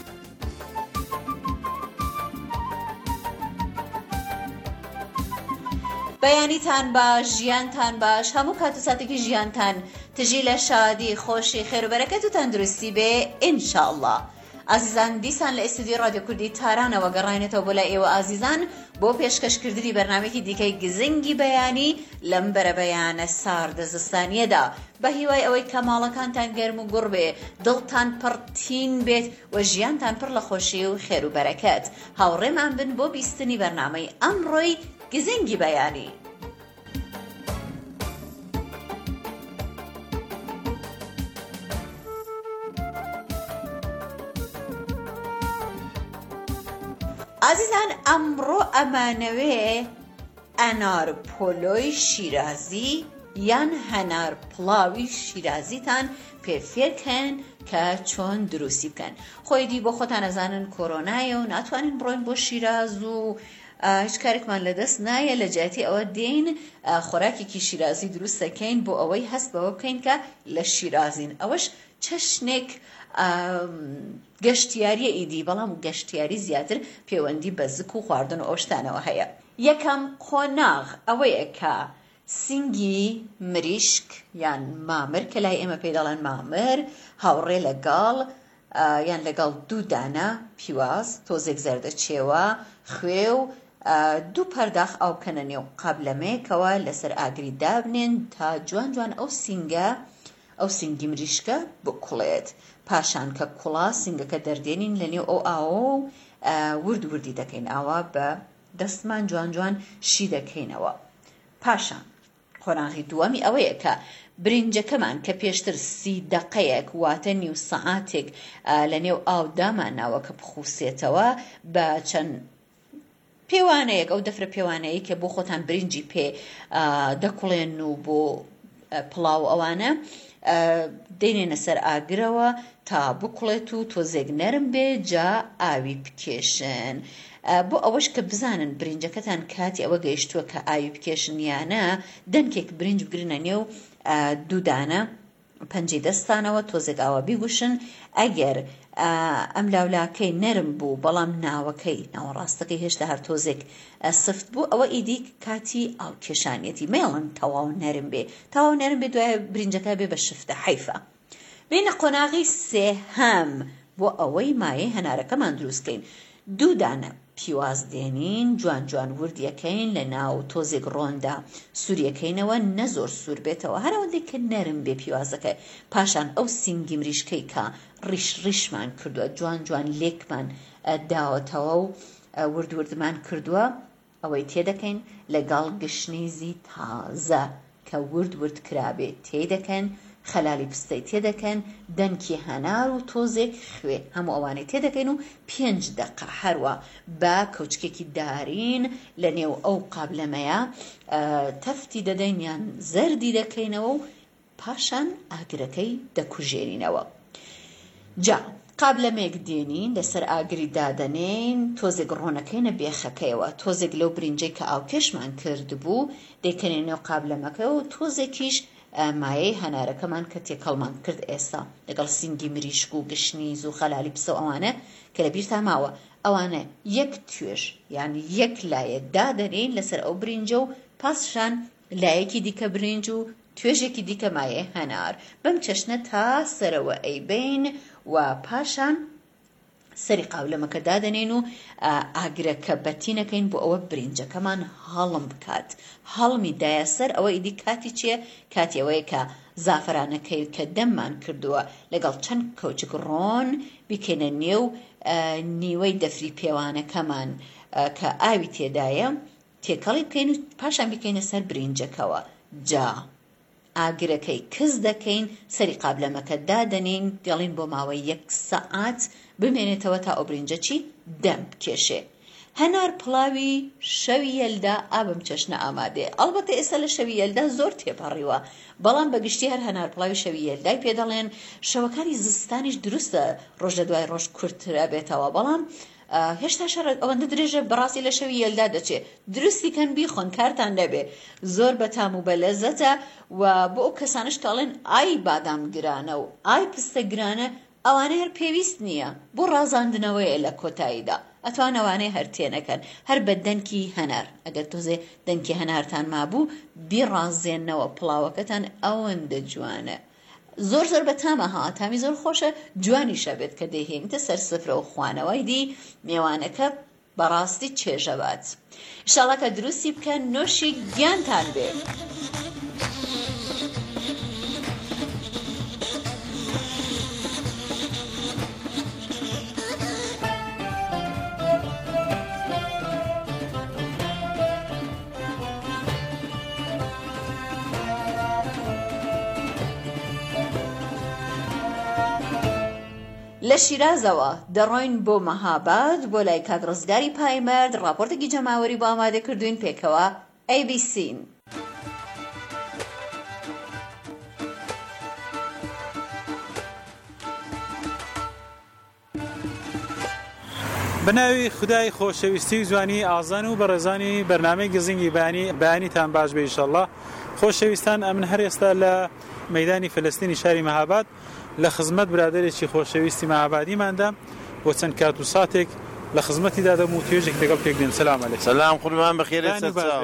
بەیانیتان باش، ژیانتان باش، هەموو کات و ساتێکی ژیانتان تژی لە شادی، خۆشی، خێر و بەرەکەت و تەندروستی بێ ئینشاءالله. ئازیزان دیسان لە ئێستودیۆ رادیۆ کوردی تارانەوە گەڕاینێتەوە بۆ لای ئێوە ئازیزان بۆ پێشکەشکردنی بەرنامەیەکی دیکەی گزنگی بەیانی لەم بەرە بەیانە ساردە زستانیەدا بە هیوای ئەوەی کە ماڵەکانتان گەرم و گوڕ بێ، دڵتان پڕتین بێت و ژیانتان پڕ لە خۆشی و خێر و بەرەکەت. هاوڕێمان بن بۆ بیستنی بەرنامەی ئەمڕۆی گزنگی بەیانی. ئازیزان ئەمڕۆ ئەمانەوێ ئەنار پۆلۆی شیرازی یان هەنار پڵاوی شیرازیتان پێفێرکەن کە چۆن دروستی بکەن. خۆی دی بۆ خۆتان ئەزانن کۆرۆنایە و ناتوانین بڕۆین بۆ شیراز و هیچ کارێکمان لەدەست نایە، لە جیاتی ئەوە دێین خۆراکێکی شیرازی دروست دەکەین بۆ ئەوەی هەست بەوە بکەین کە لە شیرازین. ئەوەش چەشنێک گەشتیاریە ئیدی، بەڵام گەشتیاری زیاتر پەیوەندی بە زک و خواردن و ئەو شتانەوە هەیە. یەکەم قۆناغ ئەوەیە کە سینگی مریشک یان مامر کە لای ئێمە پێی دەڵێن مامر هاوڕێ لەگەڵ یان لەگەڵ دوو دانە پیواز، تۆزێک زەردەچێوە، خوێ و دوو پەرداخ ئاو بکەنە نێو قابلەمەیەکەوە لەسەر ئاگری دابنێن تا جوان جوان ئەو سینگە ئەو سینگی مریشکە بکوڵێت. پاشان کە کوڵا سینگەکە دەردێنین لە نێو ئەو ئاوە و ورد وردی دەکەین، ئاوا بە دەستمان جوان جوان شی دەکەینەوە. پاشان قۆناغی دووەمی ئەوەیە کە برنجەکەمان کە پێشتر سی دەقەیەک واتە نیو سەعاتێک لە نێو ئاو داماناوە کە بخوسێتەوە بە چەند پێوانەیەک، ئەو دەفرە پێوانەیە کە بۆ خۆتان برنجی پێ دەکوڵێن و بۆ پڵاو ئەوانە دێنێنە سەر ئاگرەوە تا بکوڵێت و تۆزێک نەرم بێ جا ئاوی بکێشن. بۆ ئەوەش کە بزانن برنجەکەتان کاتی ئەوە گەیشتووە کە ئاوی بکێشن یانە، دەنکێک برنج بگرنە نێو دوودانە پەنجەی دەستانەوە تۆزێک ئاوە بیگوشن. ئەگەر ئەم لاولاکەی نەرم بوو بەڵام ناوەکەی ناوەڕاستەکەی هێشتا هەر تۆزێک سفت بوو، ئەوە ئیدی کاتی ئاو کێشانیەتی مێڵن تەواو نەرم بێ، تەواو نەرم بێ دوایە برنجەکە بێ بە شفتە حیفە. بینە قۆناغی سێهەم بۆ ئەوەی مایە هەنارەکەمان دروستکەین. دوو دانە پیواز دێنین، جوان جوان وردیەکەین لە ناو تۆزێک ڕۆندا سووریەکەینەوە، نەزۆر سوور بێتەوە هەرەوەندێک کە نەرم بێ پیوازەکە. پاشان ئەو سینگی مریشکەی کە ڕیش ڕیشمان کردووە جوان جوان لێکمان داوەتەوە و ورد وردمان کردووە، ئەوەی تێدەکەین لەگەڵ گشنیزی تازە کە ورد ورد کرابێ تێدەکەن، خەلالی پستەی تێدەکەن، دەنکی هەنار و تۆزێک خوێ هەموو ئەوانەی تێدەکەین و پێنج دەقە هەروە بە کەوچکێکی دارین لە نێو ئەو قابلەمەیە تەفتی دەدەین یان زەردی دەکەینەوە و پاشان ئاگرەکەی دەکوژێنینەوە. جا قابلەمێک دێنین لەسەر ئاگری دادەنین، تۆزێک ڕۆنەکەینە بێخەکەیەوە، تۆزێک لەو برنجەی کە ئاوکێشمان کرد بوو دەیکەنێنەوە قابلەمەکە و تۆزێکیش مایەی هەنارەکەمان کە تێکەڵمان کرد ئێستا لەگەڵ سینگی مریشک و گشنیز و خەلالی پسە و ئەوانە کە لە بیرتان ماوە، ئەوانە یەک توێژ یان یەک لایە دادەنین لەسەر ئەو برنجە و پاسشان لایەکی دیکە برنج و توێژێکی دیکە مایە هەنار. بەم چەشنە تا سەرەوە ئەیبین و پاشان سەری قاولەمەکە دادەنین و ئاگرەکە بەتینەکەین بۆ ئەوە برنجەکەمان هەڵم بکات. هەڵمی دایە سەر ئەوە ئیدی کاتی چیە؟ کاتی ئەوەیە کە زافرانەکەی کە دەممان کردووە لەگەڵ چەند کەوچک ڕۆن بیکەنە نێو نیوەی دەفری پێوانەکەمان کە ئاوی تێدایە، تێکەڵی بکەین و پاشان بیکەینە سەر برنجەکەوە. جا ئاگرەکەی کەس دەکەین، سەری قابلەمەکە دادەنین، دێڵین بۆ ماوەی یەک سەعات بمێنێتەوە تا ئەو برنجە چی دەم بکێشێ. هەنار پڵاوی شەوی یەلدا ئابم چەشنە ئامادێ. ئەڵبەتە ئێستا لە شەوی یەلدا زۆر تێپەڕیوە، بەڵام بەگشتی هەر هەنار پڵاوی شەوی یەلدای پێ دەڵێن. شەوەکانی زستانیش دروستە ڕۆژ لە دوای ڕۆژ کورتترە بێتەوە، بەڵام هێشتا شەڕ ئەوەندە درێژە بەڕاستی لە شەوی یەلدا دەچێت. دروستی کەن بیخۆن کارتان دەبێ، زۆر بەتام و بەلەزەتە و بۆ ئەو کەسانش دەڵێن ئای بادام گرانە و ئای پستە گرانە، ئەوانە هەر پێویست نییە، بۆ ڕازاندنەوەیە لە کۆتاییدا ئەتوان ئەوانەی هەر تێنەکەن، هەر بە دەنکی هەنار. ئەگەر تۆزێ دەنکی هەنارتان مابوو بیڕازێنەوە پڵاوەکەتان ئەوەندە جوانە. زۆر زۆر بە تامەها تامی زۆر خۆشە جوانیشە بێت کە دەیهێنیتە سەر سفرە و خوانەوەی دی میوانەکە بەڕاستی چێژەبات. ئینشاڵڵا کە دروستی بکەن نۆشی گیانتان بێت. لە شیرازەوە دەڕۆین بۆ مەهاباد بۆ لای کاک ڕزگاری پایمەرد راپۆرتێکی جەماوەری بۆ ئامادە کردوین پێکەوە ئەی بی سین. بەناوی خودای خۆشەویستی و جوانی ئازان و بەڕێزانی بەرنامەی گزینگی بەیانی بەیانیتان باش بێ ئینشەڵڵا. خۆشەویستان ئەمن هەر ئێستا لە مەیدانی فەلەستینی شاری مەهاباد لە خزمەت برادێکی خۆشەویستی مەهابادیماندا بۆ چەند کات و ساتێک لە خزمەتیدا دەم و توێژێک لەگەڵ پێک دێن. سەلام عەلەیکم. سەلام قوربان بەخێرێ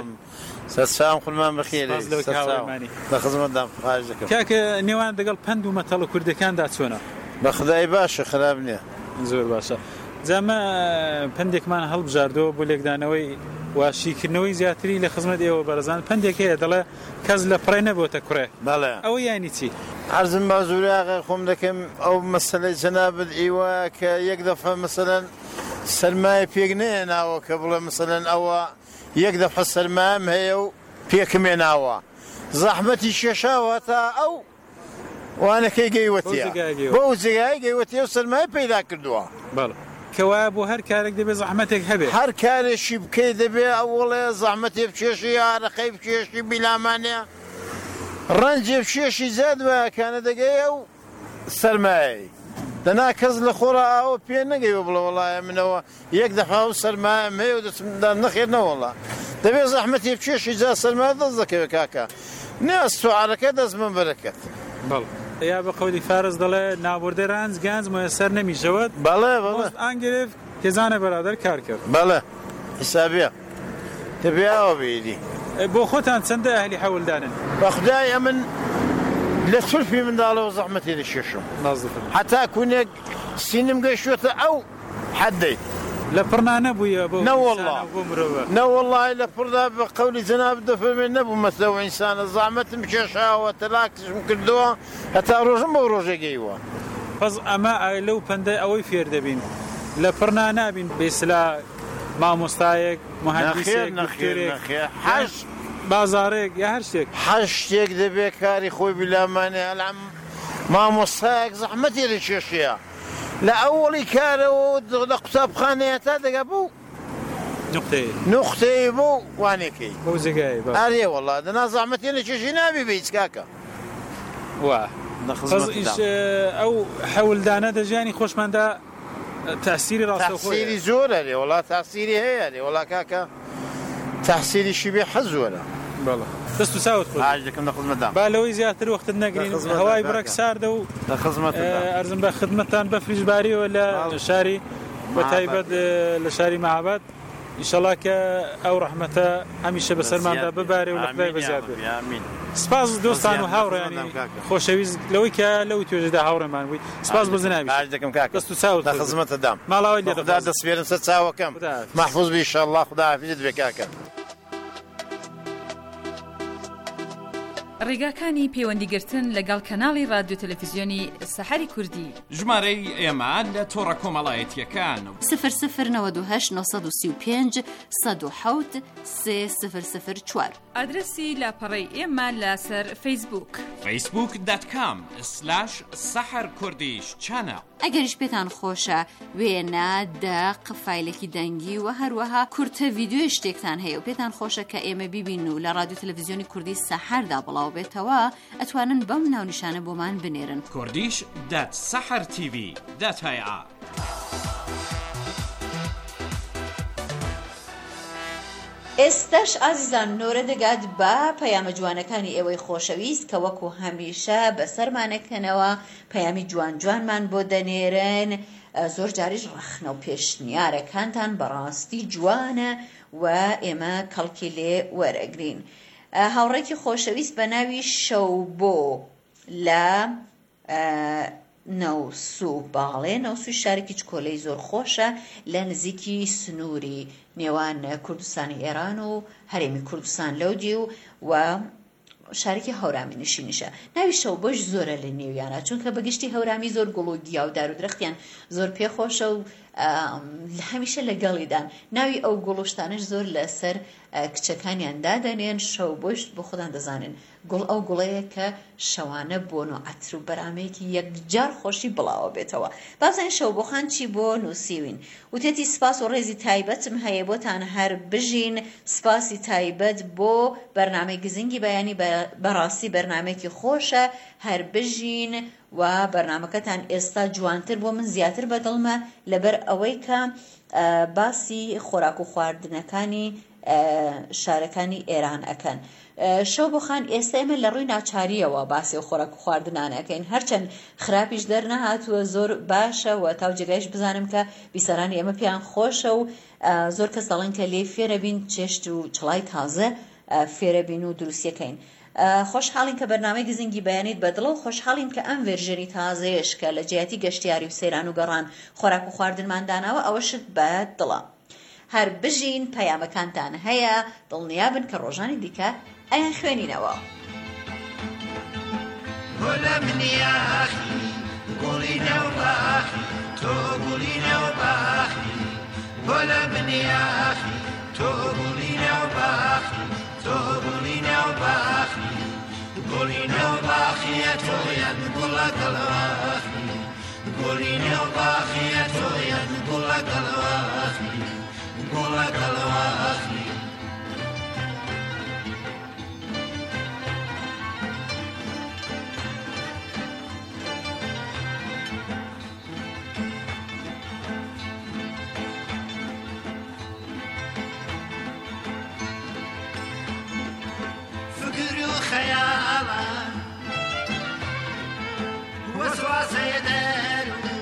سەسام قوربان بەخێرێ لە خزمەتدام خواش دەکەم. کاکە نێوان دەگەڵ پەند و مەتەڵ کوردەکاندا چۆنە؟ بە خودای باشە خراپ نییە. زۆر باشە. جامە پندێکمان هەڵبژاردەوە بۆ لێکدانەوەی واشیکردنەوەی زیاتری لە خزمەت ئێوە بەرەزان پندێک هەیە دەڵێ کەس لە پڕێ نەبووتە کوڕێ. بەڵێ ئەوە یانی چی؟ عەرزم بازووری ئاغا خۆم دەکەم ئەو مەسەلەی جەنابەت ئیوە کە یەک دەفە مەسەلەن سەرمایە پێک نێناوە کە بڵێ مەسەلەن ئەوە یەک دەفە سەرمایەم هەیە و پێکم هێناوە زەحمەتی شێشاوە تا ئەو وانەکەی گەیوەتیە بۆ جێگای گەیوەتیە و سەرمایە پەیدا کردووە. بەڵێ کەوا بۆ هەر کارێک دەبێت زەحمەتێک هەبێ هەر کارێکی بکەی دەبێ ئەوڵێ زەحمەتێ بچێشی ئارەقەی بچێشی بیلامانەیە ڕەنجێ بچێشی زیاد وایەکانە دەگەیە و سەرمایەی دەنا کەس لە خۆڕە ئاوە پێ نەگەیوە بڵە وەڵایە منەوە یەک دەفا و سەرمایەم هەیە و دەچمدا نەخێنەوەڵا دەبێت زەحمەتی بچێشی جا سەرمایە دەست دەکەوێت کاکە نێست توعارەکە دەست من بەرەکەت. بەڵێ یا بە قەولی فارس دەڵێ نابوردە ڕانج گانج مۆیەسەر نەمیشەوەت. بەڵێ بەڵێ ئەنگرێت تێزانە بەرادەر کار کرد. بەڵێ حیسابیە دەبێەوە بێدی بۆ خۆتان چەندە ئەهلی حەولدانن؟ بە خودای ئەمن لە سولفی منداڵەوە زەحمەتی دەشێشم حتا کونێک سینم گەیشتوێتە ئەو حەدەی لە پڕنا نەبوویە بۆ مرۆڤ نەوەڵڵای لە پڕدا بە قەولی جەناب دەفەرمێ نەبوو مەسلەوە ئینسانە زەحمەتم کێشاوە تەلاکشم کردووە هەتا ڕۆژم بەو ڕۆژە گەیوە. پس ئەمە لەو پەندە ئەوەی فێر دەبین لە پڕنا نابین بێسلا مامۆستایەک مهندسێک حەش بازارێک یا هەر شتێک هەر شتێک دەبێت کاری خۆی بیلامانێ ئەلام مامۆستایەک زەحمەتی دەکێشیە لە ئەوڵی کارەوە لە قوتابخانەیە تا دەگە بوو نوختەی بۆ وانێکەی بۆ جێگای ئارێ وەڵا دەنا زەحمەتی نەکێشی نابی بە هیچ کاکە. وا ئەو حەولدانە دەژیانی خۆشماندا تاسیری ڕاستەخۆیری زۆرە لێ وڵا تاسیری هەیە لێ وڵا کاکە تاسیریشی بێ حە زۆرە. بەڵێ دەست و ساوت خۆش دەکەم لە خزمەتدام با لەوەی زیاتر وەختت نەگرین هەوای بڕێک ساردە و لە خزمەتدام ئەرزم بە خدمەتتان بە فریشباریەوە لە شاری بە تایبەت لە شاری مەهاباد ئینشەڵا کە ئەو ڕەحمەتە هەمیشە بەسەرماندا ببارێ و لە خدای بەزیاد بێ. سپاس دۆستان و هاوڕێیانی خۆشەویست لەوەی کە لەو توێژەدا هاوڕێمان بووی سپاس بۆ جەنابی دەکەم کاکە دەست و چاوت لە خزمەتدام ماڵاوی لێدا دەسپێرم سەر چاوەکەم مەحفوظ بی ئینشەڵڵا خودای حافیزت بێ کاکە. ڕێگاکانی پەیوەندیگرتن لەگەڵ کەناڵی رادیۆ تەلەڤیزیۆنی سەحەری کوردی ژمارەی ئێمە لە تۆڕە کۆمەڵایەتیەکان صفر صفر نود و هشت نۆ سی و پێنج سەد و حەوت سێ صفر صفر چوار ئادرسی لاپەڕەی ئێمە لەسەر فەیسبووک فەیسبووک دات کام سلاش سەحەر کوردیش چانە. ئەگەریش پێتان خۆشە وێنە دەق فایلێکی دەنگی و هەروەها کورتە ڤیدیۆی شتێکتان هەیە و پێتان خۆشە کە ئێمە بیبین و لە رادیۆ تەلەڤیزیۆنی کوردی سەحەردا بڵاو بێتەوە ئەتوانن بەم ناونیشانە بۆمان بنێرن کوردیش دات سەحەر تیڤی دات هەیە. ئێستش ئازیزان نۆرە دەگات بە پەیامە جوانەکانی ئێوەی خۆشەویست کە وەکو هەمیشە بەسەرمانەکەنەوە پەیامی جوان جوانمان بۆ دەنێرن زۆر جاریش ڕەخنە و پێشنیارەکانتان بەڕاستی جوانە و ئێمە کەڵکی لێ وەرەگرین. هاوڕێکی خۆشەویست بە ناوی شەوبۆ لە نەوسوو باڵێ نەوسوی شارێکی چکۆلەی زۆر خۆشە لە نزیکی سنووری نێوان کوردستانی ئێران و هەرێمی کوردستان لەودی و و شارێکی هەورامی نشینیشە. ناوی شەو بۆش زۆرە لە نێویانە چونکە بەگشتی هەورامی زۆر گوڵ و گیا و دار و درەختیان زۆر پێخۆشە و هەمیشە لەگەڵیدان. ناوی ئەو گوڵشتانش زۆر لەسەر کچەکانیان دادەنێن شەو بۆش بۆ خۆدان دەزانن گوڵ ئەو گوڵەیە کە شەوانە بۆن و عەتر و بەرامەیەکی یەکجار خۆشی بڵاوە بێتەوە. بازانین شەو بۆخان چی بۆ نووسیوین وتێتی سپاس و ڕێزی تایبەتم هەیە بۆتان هەر بژین. سپاسی تایبەت بۆ بەرنامەی گزنگی بەیانی بەڕاستی بەرنامەیەکی خۆشە هەر بژین و بەرنامەکەتان ئێستا جوانتر بۆ من زیاتر بەدڵمە لەبەر ئەوەی کە باسی خۆراک و خواردنەکانی شارەکانی ئێران ئەکەن. شەو بۆخان ئێستا ئێمە لە ڕووی ناچاریەوە باسی خۆراک و خواردنان ئەەکەین هەرچەند خراپیش دەرنەهاتووە زۆر باشە و تاو جێگایش بزانم کە بیسەرانی ئێمە پێیان خۆشە و زۆر کەس دەڵێن کە لێ فێرە بین چێشت و چڵای تازە فێرە بین و دروستیەکەین. خۆشحاڵین کە بەرنامەی گزنگی بەیانیت بەدڵە و خۆشحاڵین کە ئەم ڤێرژنی تازەیەش کە لە جیاتی گەشتیاری و سەیران و گەڕان خۆراک و خواردنماندانەوە ئەوەشت بەدڵە. هەر بژین پەیامەکانتان هەیە دڵنیابن کە ڕۆژانی دیکە ئەیان خوێنینەوە. گۆلە منیاخی گۆڵی نەوباخی تۆ گوڵی نەوباخی گۆلە منیاخی تۆ گوڵی نەوباخی تۆ گوڵی نەوباخی گۆڵی نەوباخیە تۆیان گوڵە گەڵواخی گۆڵی نەوباخیە تۆیان گوڵە گەڵواخی گوڵە گەڵواخی خيالة وسواسة يدارون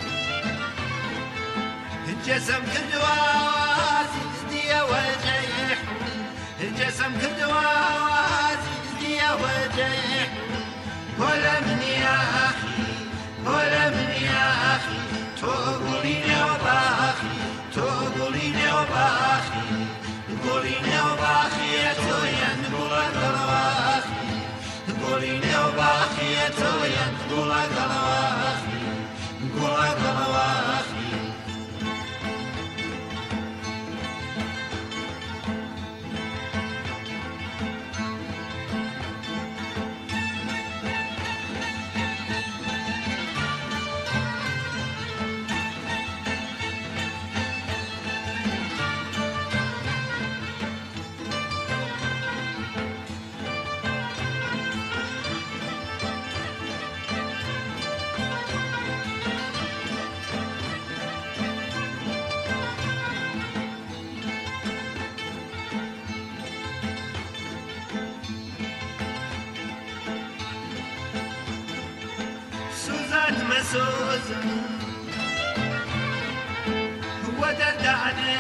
الجسم كدوا واسيس ديا وجيح الجسم كدوا واسيس ديا وجيح ولا من يا أخي ولا من يا أخي تقوليني وباخي تقوليني وباخي تقوليني وباخي يا تويا نقول الواخي تقوليني وباخي يا تويا نقول الواخي نقول الواخي مسوزة هو دردعني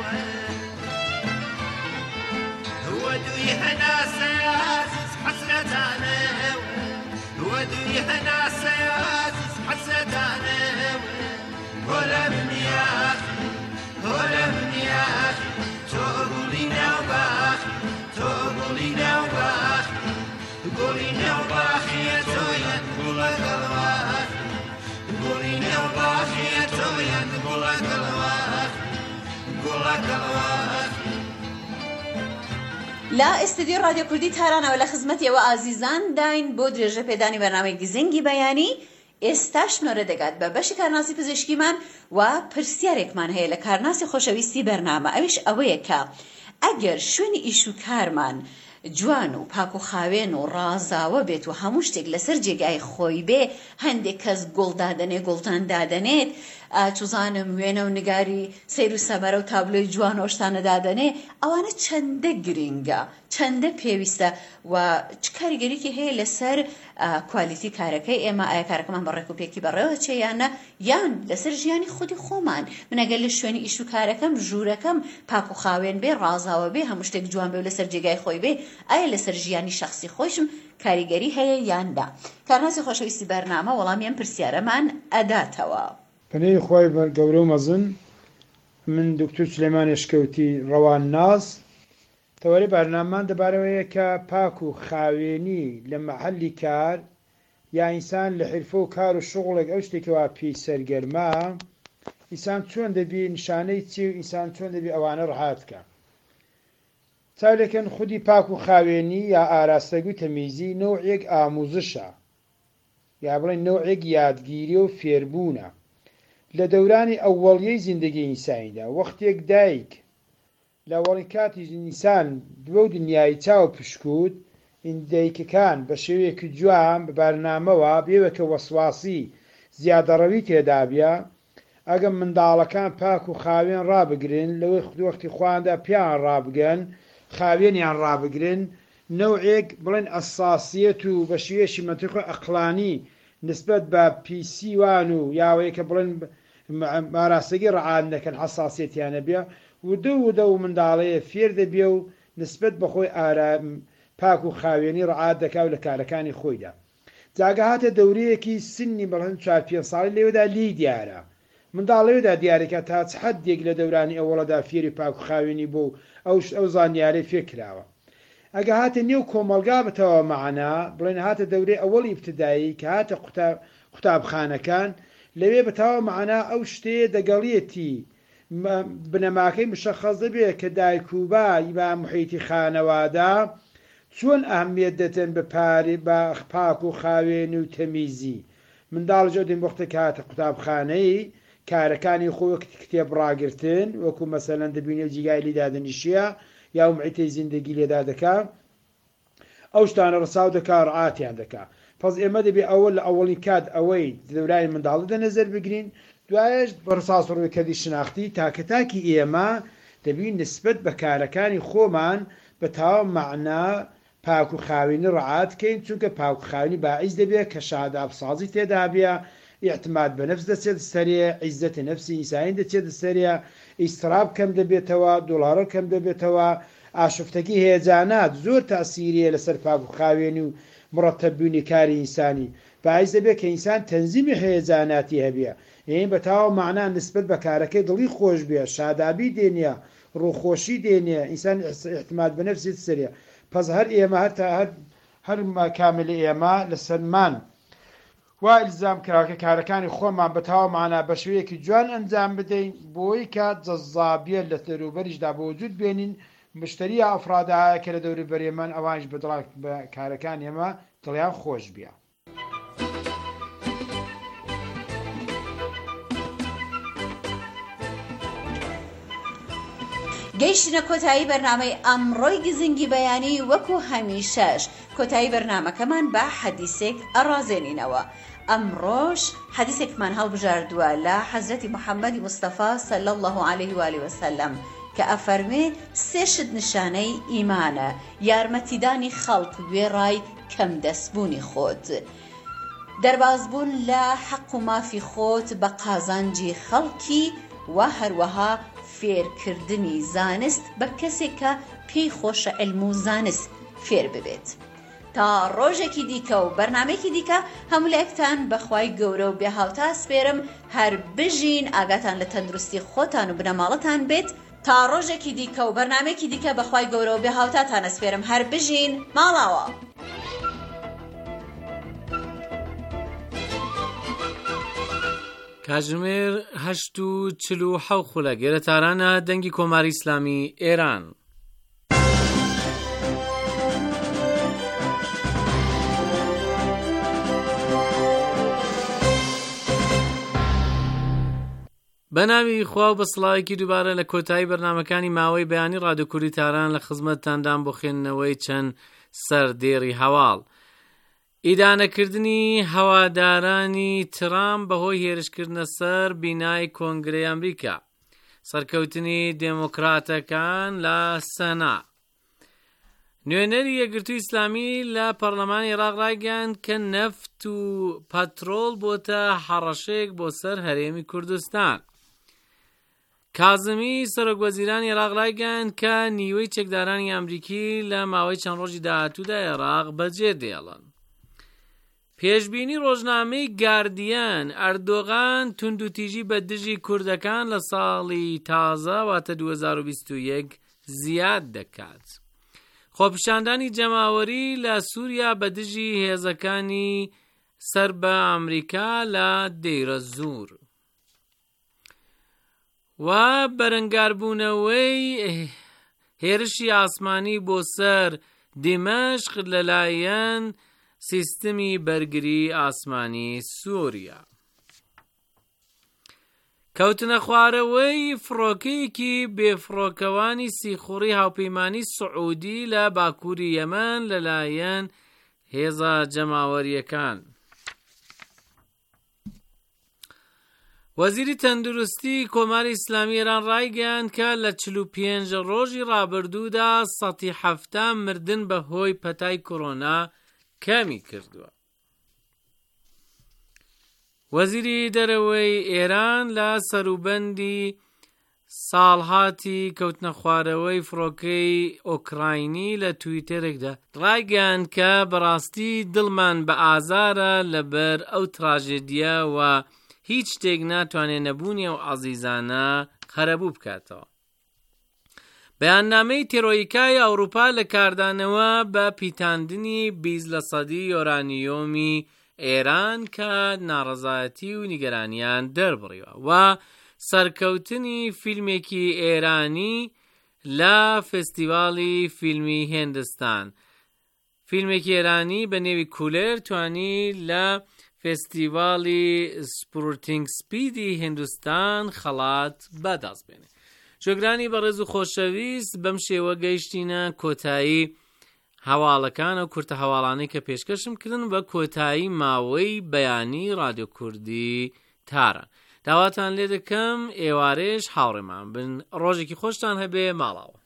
هو دويها ناس ياسس حسرة أنا هو دويها ناس ياسس حسرة أنا ولا من يا أخي ولا من يا أخي تقولينا وباخي تقولينا وباخي تقولينا وباخي يا تويا نقول الواخي قوليني وباخي يا تويا نقول الواخي نقول الواخي لا ئێستدیۆ رادیۆ کوردی تارانەوە لە خزمەتیەوە ئازیزان داین بۆ درێژە پێدانی بەرنامەی گزنگی بەیانی. ئێستا شنۆرە دەگات بە بەشی کارناسی پزیشکیمان و پرسیارێکمان هەیە لە کارناسی خۆشەویستی بەرنامە ئەویش ئەوەیە کە ئەگەر شوێنی ئیش و کارمان جوان و پاک و خاوێن و ڕازاوە بێت و هەموو شتێک لەسەر جێگای خۆی بێ هەندێک کەس گوڵدادەنێ گوڵتان دادەنێت چوزانم وێنە و نگاری سیر و سەمەرە و تابلۆی جوان و شتانە دادەنێ ئەوانە چەندە گرنگە چەندە پێویستە و چ کاریگەریکی هەیە لەسەر کوالیتی کارەکەی ئێمە، ئایا کارەکەمان بەڕێک و پێکی بەڕێوە چێ یانە، یان لەسەر ژیانی خودی خۆمان. من ئەگەر لە شوێنی ئیش و کارەکەم ژوورەکەم پاک و خاوێن بێ، ڕازاوە بێ، هەموو شتێک جوان بێ و لەسەر جێگای خۆی بێ، ئایا لەسەر ژیانی شخصی خۆشم کاریگەری هەیە یان نا؟ کارناسی خۆشەویستی بەرنامە وەڵامیان پرسیارەمان ئەداتەوە. پەنەی خۆی گەورە و مەزن، من دکتۆر سلێمان شکەوتی ڕەوان ناز، تەوەری بەرنامان دەبارەوەیە کە پاک و خاوێنی لە مەحەلی کار یا ئینسان لە حرفە و کار و شغڵێک ئەو شتێکەوە پێی سەرگەرما، ئینسان چۆن دەبی، نیشانەی چی و ئینسان چۆن دەبی ئەوانە ڕەهاتکە. چاولێکن خودی پاک و خاوێنی یا ئاراستەگی و تەمیزی نەوعێک ئاموزشە یا بڵێن نەوعێک یادگیری و فێربوونە لە دەورانی ئەووەڵیەی زیندگی ئینسانیدا. وەختێک دایک لە وەڵی کاتی ئینسان دووە و دنیای چاو پشکوت، ئیندایکەکان بە شێوەیەکی جوان بە بەرنامەوە بێوە کە وەسواسی زیادەڕەوی تێدا بێ، ئەگەم منداڵەکان پاک و خاوێن ڕابگرن، لەوەی وەختی خواندا پیان ڕابگەن، خاوێنیان ڕابگرن، نەوعێک بڵێن ئەساسیەت و بە شێوەیەکی منتیقی ئەقلانی نسبەت بە پیسیوان و یاوەیە کە بڵێن ئاراستەگی ڕەعات نەکەن، حەساسیەتیانە بێ و دە و دە و منداڵەیە فێر دەبێ و نسبەت بەخۆی ئارام پاک و خاوێنی ڕەعات دەکا و لە کارەکانی خۆیدا. جاگە هاتە دەورەیەکی سنی بەڵێن چوار پێنج ساڵی لێوەدا لی دیارە، منداڵەوەدا دیارێکە تا چ حەدێک لە دەورانی ئەوەڵەدا فێری پاک و خاوێنی بۆ ئەو زانیارەی فێکراوە. ئەگە هاتە نێو کۆمەلگا بتەوە مەعنا، بڵێن هاتە دەورەی ئەوەڵی ابتدایی کە هاتە قوتابخانەکان، لەوێ بەتاوە مەعنا ئەو شتەیە دەگەڵیەتی بنەماکەی مشەخەص دەبێت کە دایک و بای با محیتی خانەوادا چۆن ئەهمیەت دەدەن بە پارێ بە پاک و خاوێن و تەمیزی. منداڵ جۆدین وەختێک هاتە قوتابخانەی کارەکانی خۆی کتێب ڕاگرتن، وەکو مەسەلەن دەبینێ جیگای لیدادنیشیە یا ومعیتەی زیندگی لێدا دەکا، ئەو شتانە ڕساو دەکا، ڕعاتیان دەکا. پس ئێمە دەبێ ئەوە لە ئەوڵی کات ئەوەی دەورای منداڵدا نەزەر بگرین، دوایش بەڕساس ڕوویکردی شناختی تاکە تاکی ئێمە دەبین نسبەت بە کارەکانی خۆمان بە تاوە مەعنا پاک و خاوێنی ڕەعات بکەین، چونکە پاک و خاوێنی باعیس دەبێت کە شادابسازی تێدا بێ، ئیعتماد بە نەفس دەچێت سەرێ، عیزەتی نەفسی ئینسانی دەچێت سەرێ، ئیستراب کەم دەبێتەوە، دۆڵارە کەم دەبێتەوە، ئاشفتەکی هێجانات زۆر تاسیریە لەسەر پاک و خاوێنی و مڕەتەببوونی کاری ئینسانی، باعیس دەبێت کە ئینسان تەنزیمی هێجاناتی هەبێ، یعنی بە تاوە مەعنا نسبەت بە کارەکەی دڵی خۆش بێ، شادابی دێنێ، ڕووخۆشی دێنێ، ئینسان ئیعتماد بە نەفسی سەرێ. پس هەر ئێمە هەر هەر کاملی ئێمە لەسەرمان وا ئیلزام کراکە کارەکانی خۆمان بە تاوە مەعنا بە شێوەیەکی جوان ئەنجام بدەین، بۆی کە جەزابیەت لە دەروبەریشدا بە وجود بێنین، مشتری ئەفرادایە کە لە دەوروبەرێمان ئەوانش بەدڵات بە کارەکان ئێمە دڵیان خۆش بیە. گەیشتنە کۆتایی بەرنامەی ئەمڕۆی گزنگی بەیانی، وەکو هەمیشەش کۆتایی بەرنامەکەمان بە حەدیسێک ئەڕازێنینەوە. ئەمڕۆژ حەدیسێکمان هەڵبژاردووە لە حەزرەتی محەممەدی مستەفا صلی الله عليه و آله وسلم کە ئەفەرمێ سێ شت نیشانەی ئیمانە: یارمەتیدانی خەڵک، وێڕای کەم دەستبوونی خۆت، دەربازبوون لە حەق و مافی خۆت بە قازانجی خەڵکی، و هەروەها فێرکردنی زانست بە کەسێک کە پێی خۆشە علم و زانست فێر ببێت. تا ڕۆژێکی دیکە و بەرنامێکی دیکە هەموو لایەکتان بەخوای گەورە و بێهاوتا سپێرم، هەر بژین ئاگاتان لە تەندروستی خۆتان و بنەماڵەتان بێت. تا ڕۆژێکی دیکە و بەرنامێکی دیکە بەخوای گەورە و بێهاوتاتان سپێرم، هەر بژین ماڵاوە. کاتژمێر هەشت و چل و حەوت خولەک گێرەتارانە دەنگی کۆماری ئیسلامی ئێران. بەناوی خوا و بەسڵاوێکی دووبارە لە کۆتایی بەرنامەکانی ماوەی بەیانی ڕادیۆ کوردیتاران لە خزمەتتاندان بۆ خوێندنەوەی چەند سەردێڕی هەواڵ. ئیدانەکردنی هەوادارانی ترامپ بەهۆی هێرشکردنە سەر بینای کۆنگرەی ئەمریکا، سەرکەوتنی دێموکراتەکان لە سەنا، نوێنەری یەکگرتووی ئیسلامی لە پەرلەمانی عێراق ڕایگەیاند کە نەفت و پەترۆڵ بۆتە حەڕەشەیەک بۆ سەر هەرێمی کوردستان. کازمی سەرۆکوەزیرانی عێراق ڕایگەیاند کە نیوەی چەکدارانی ئەمریکی لە ماوەی چەند ڕۆژی داهاتوودا عێراق بەجێ دێڵن. پێشبینی ڕۆژنامەی گاردیان ئەردۆغان توندوتیژی بە دژی کوردەکان لە ساڵی تازە واتە دوو هەزار و بیست و یەک زیاد دەکات. خۆپیشاندانی جەماوەری لە سووریا بە دژی هێزەکانی سەر بە ئەمریکا لە دەیرە زوور و بەرەنگاربوونەوەی هێرشی ئاسمانی بۆ سەر دیمەشق لەلایەن سیستمی بەرگری ئاسمانی سووریا. کەوتنە خوارەوەی فڕۆکەیەکی بێفڕۆکەوانی سیخوڕی هاوپەیمانی سعودی لە باکووری یەمەن لەلایەن هێزە جەماوەریەکان. وەزیری تەندروستی کۆماری ئیسلامی ئێران ڕایگەیاند کە لە چل و پێنج ڕۆژی ڕابردوودا سەدی حەفتا مردن بەهۆی پەتای کۆڕۆنا کەمی کردووە. وەزیری دەرەوەی ئێران لە سەروبەندی ساڵهاتی کەوتنە خوارەوەی فڕۆکەی ئۆکراینی لە تویتەرێکدا ڕایگەیاند کە بەڕاستی دڵمان بە ئازارە لەبەر ئەو تراژێدیە و هیچ شتێک ناتوانێت نەبوونی ئەو عەزیزانە خەرەبوو بکاتەوە. بەیاننامەی تێرۆیکای ئەوروپا لە کاردانەوە بە پیتاندنی بیست لە سەدی یۆرانیۆمی ئێران کە ناڕەزایەتی و نیگەرانیان دەربڕیوە و سەرکەوتنی فیلمێکی ئێرانی لە فستیڤاڵی فیلمی هێندستان. فیلمێکی ئێرانی بە نێوی کولێر توانی لە فستیڤاڵی سپورتینگ سپیدی هێندستان خەڵات بەدەست بێنێ. شۆگرانی بەڕێز و خۆشەویست بەم شێوە گەیشتینە کۆتایی هەواڵەکان و کورتە هەواڵانەی کە پێشکەشم کردن بە کۆتایی ماوەی بەیانی رادیۆ کوردی تارە. داواتان لێ دەکەم ئێوارێش هاوڕێمان بن. ڕۆژێکی خۆشتان هەبێ ماڵاوە.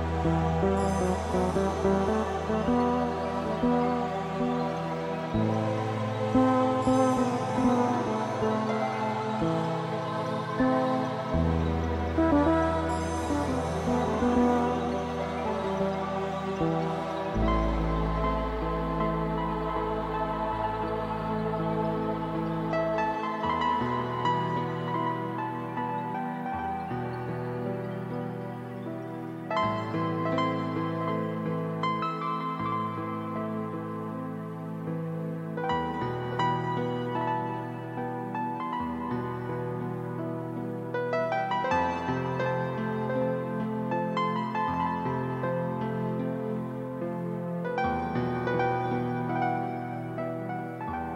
Thank you.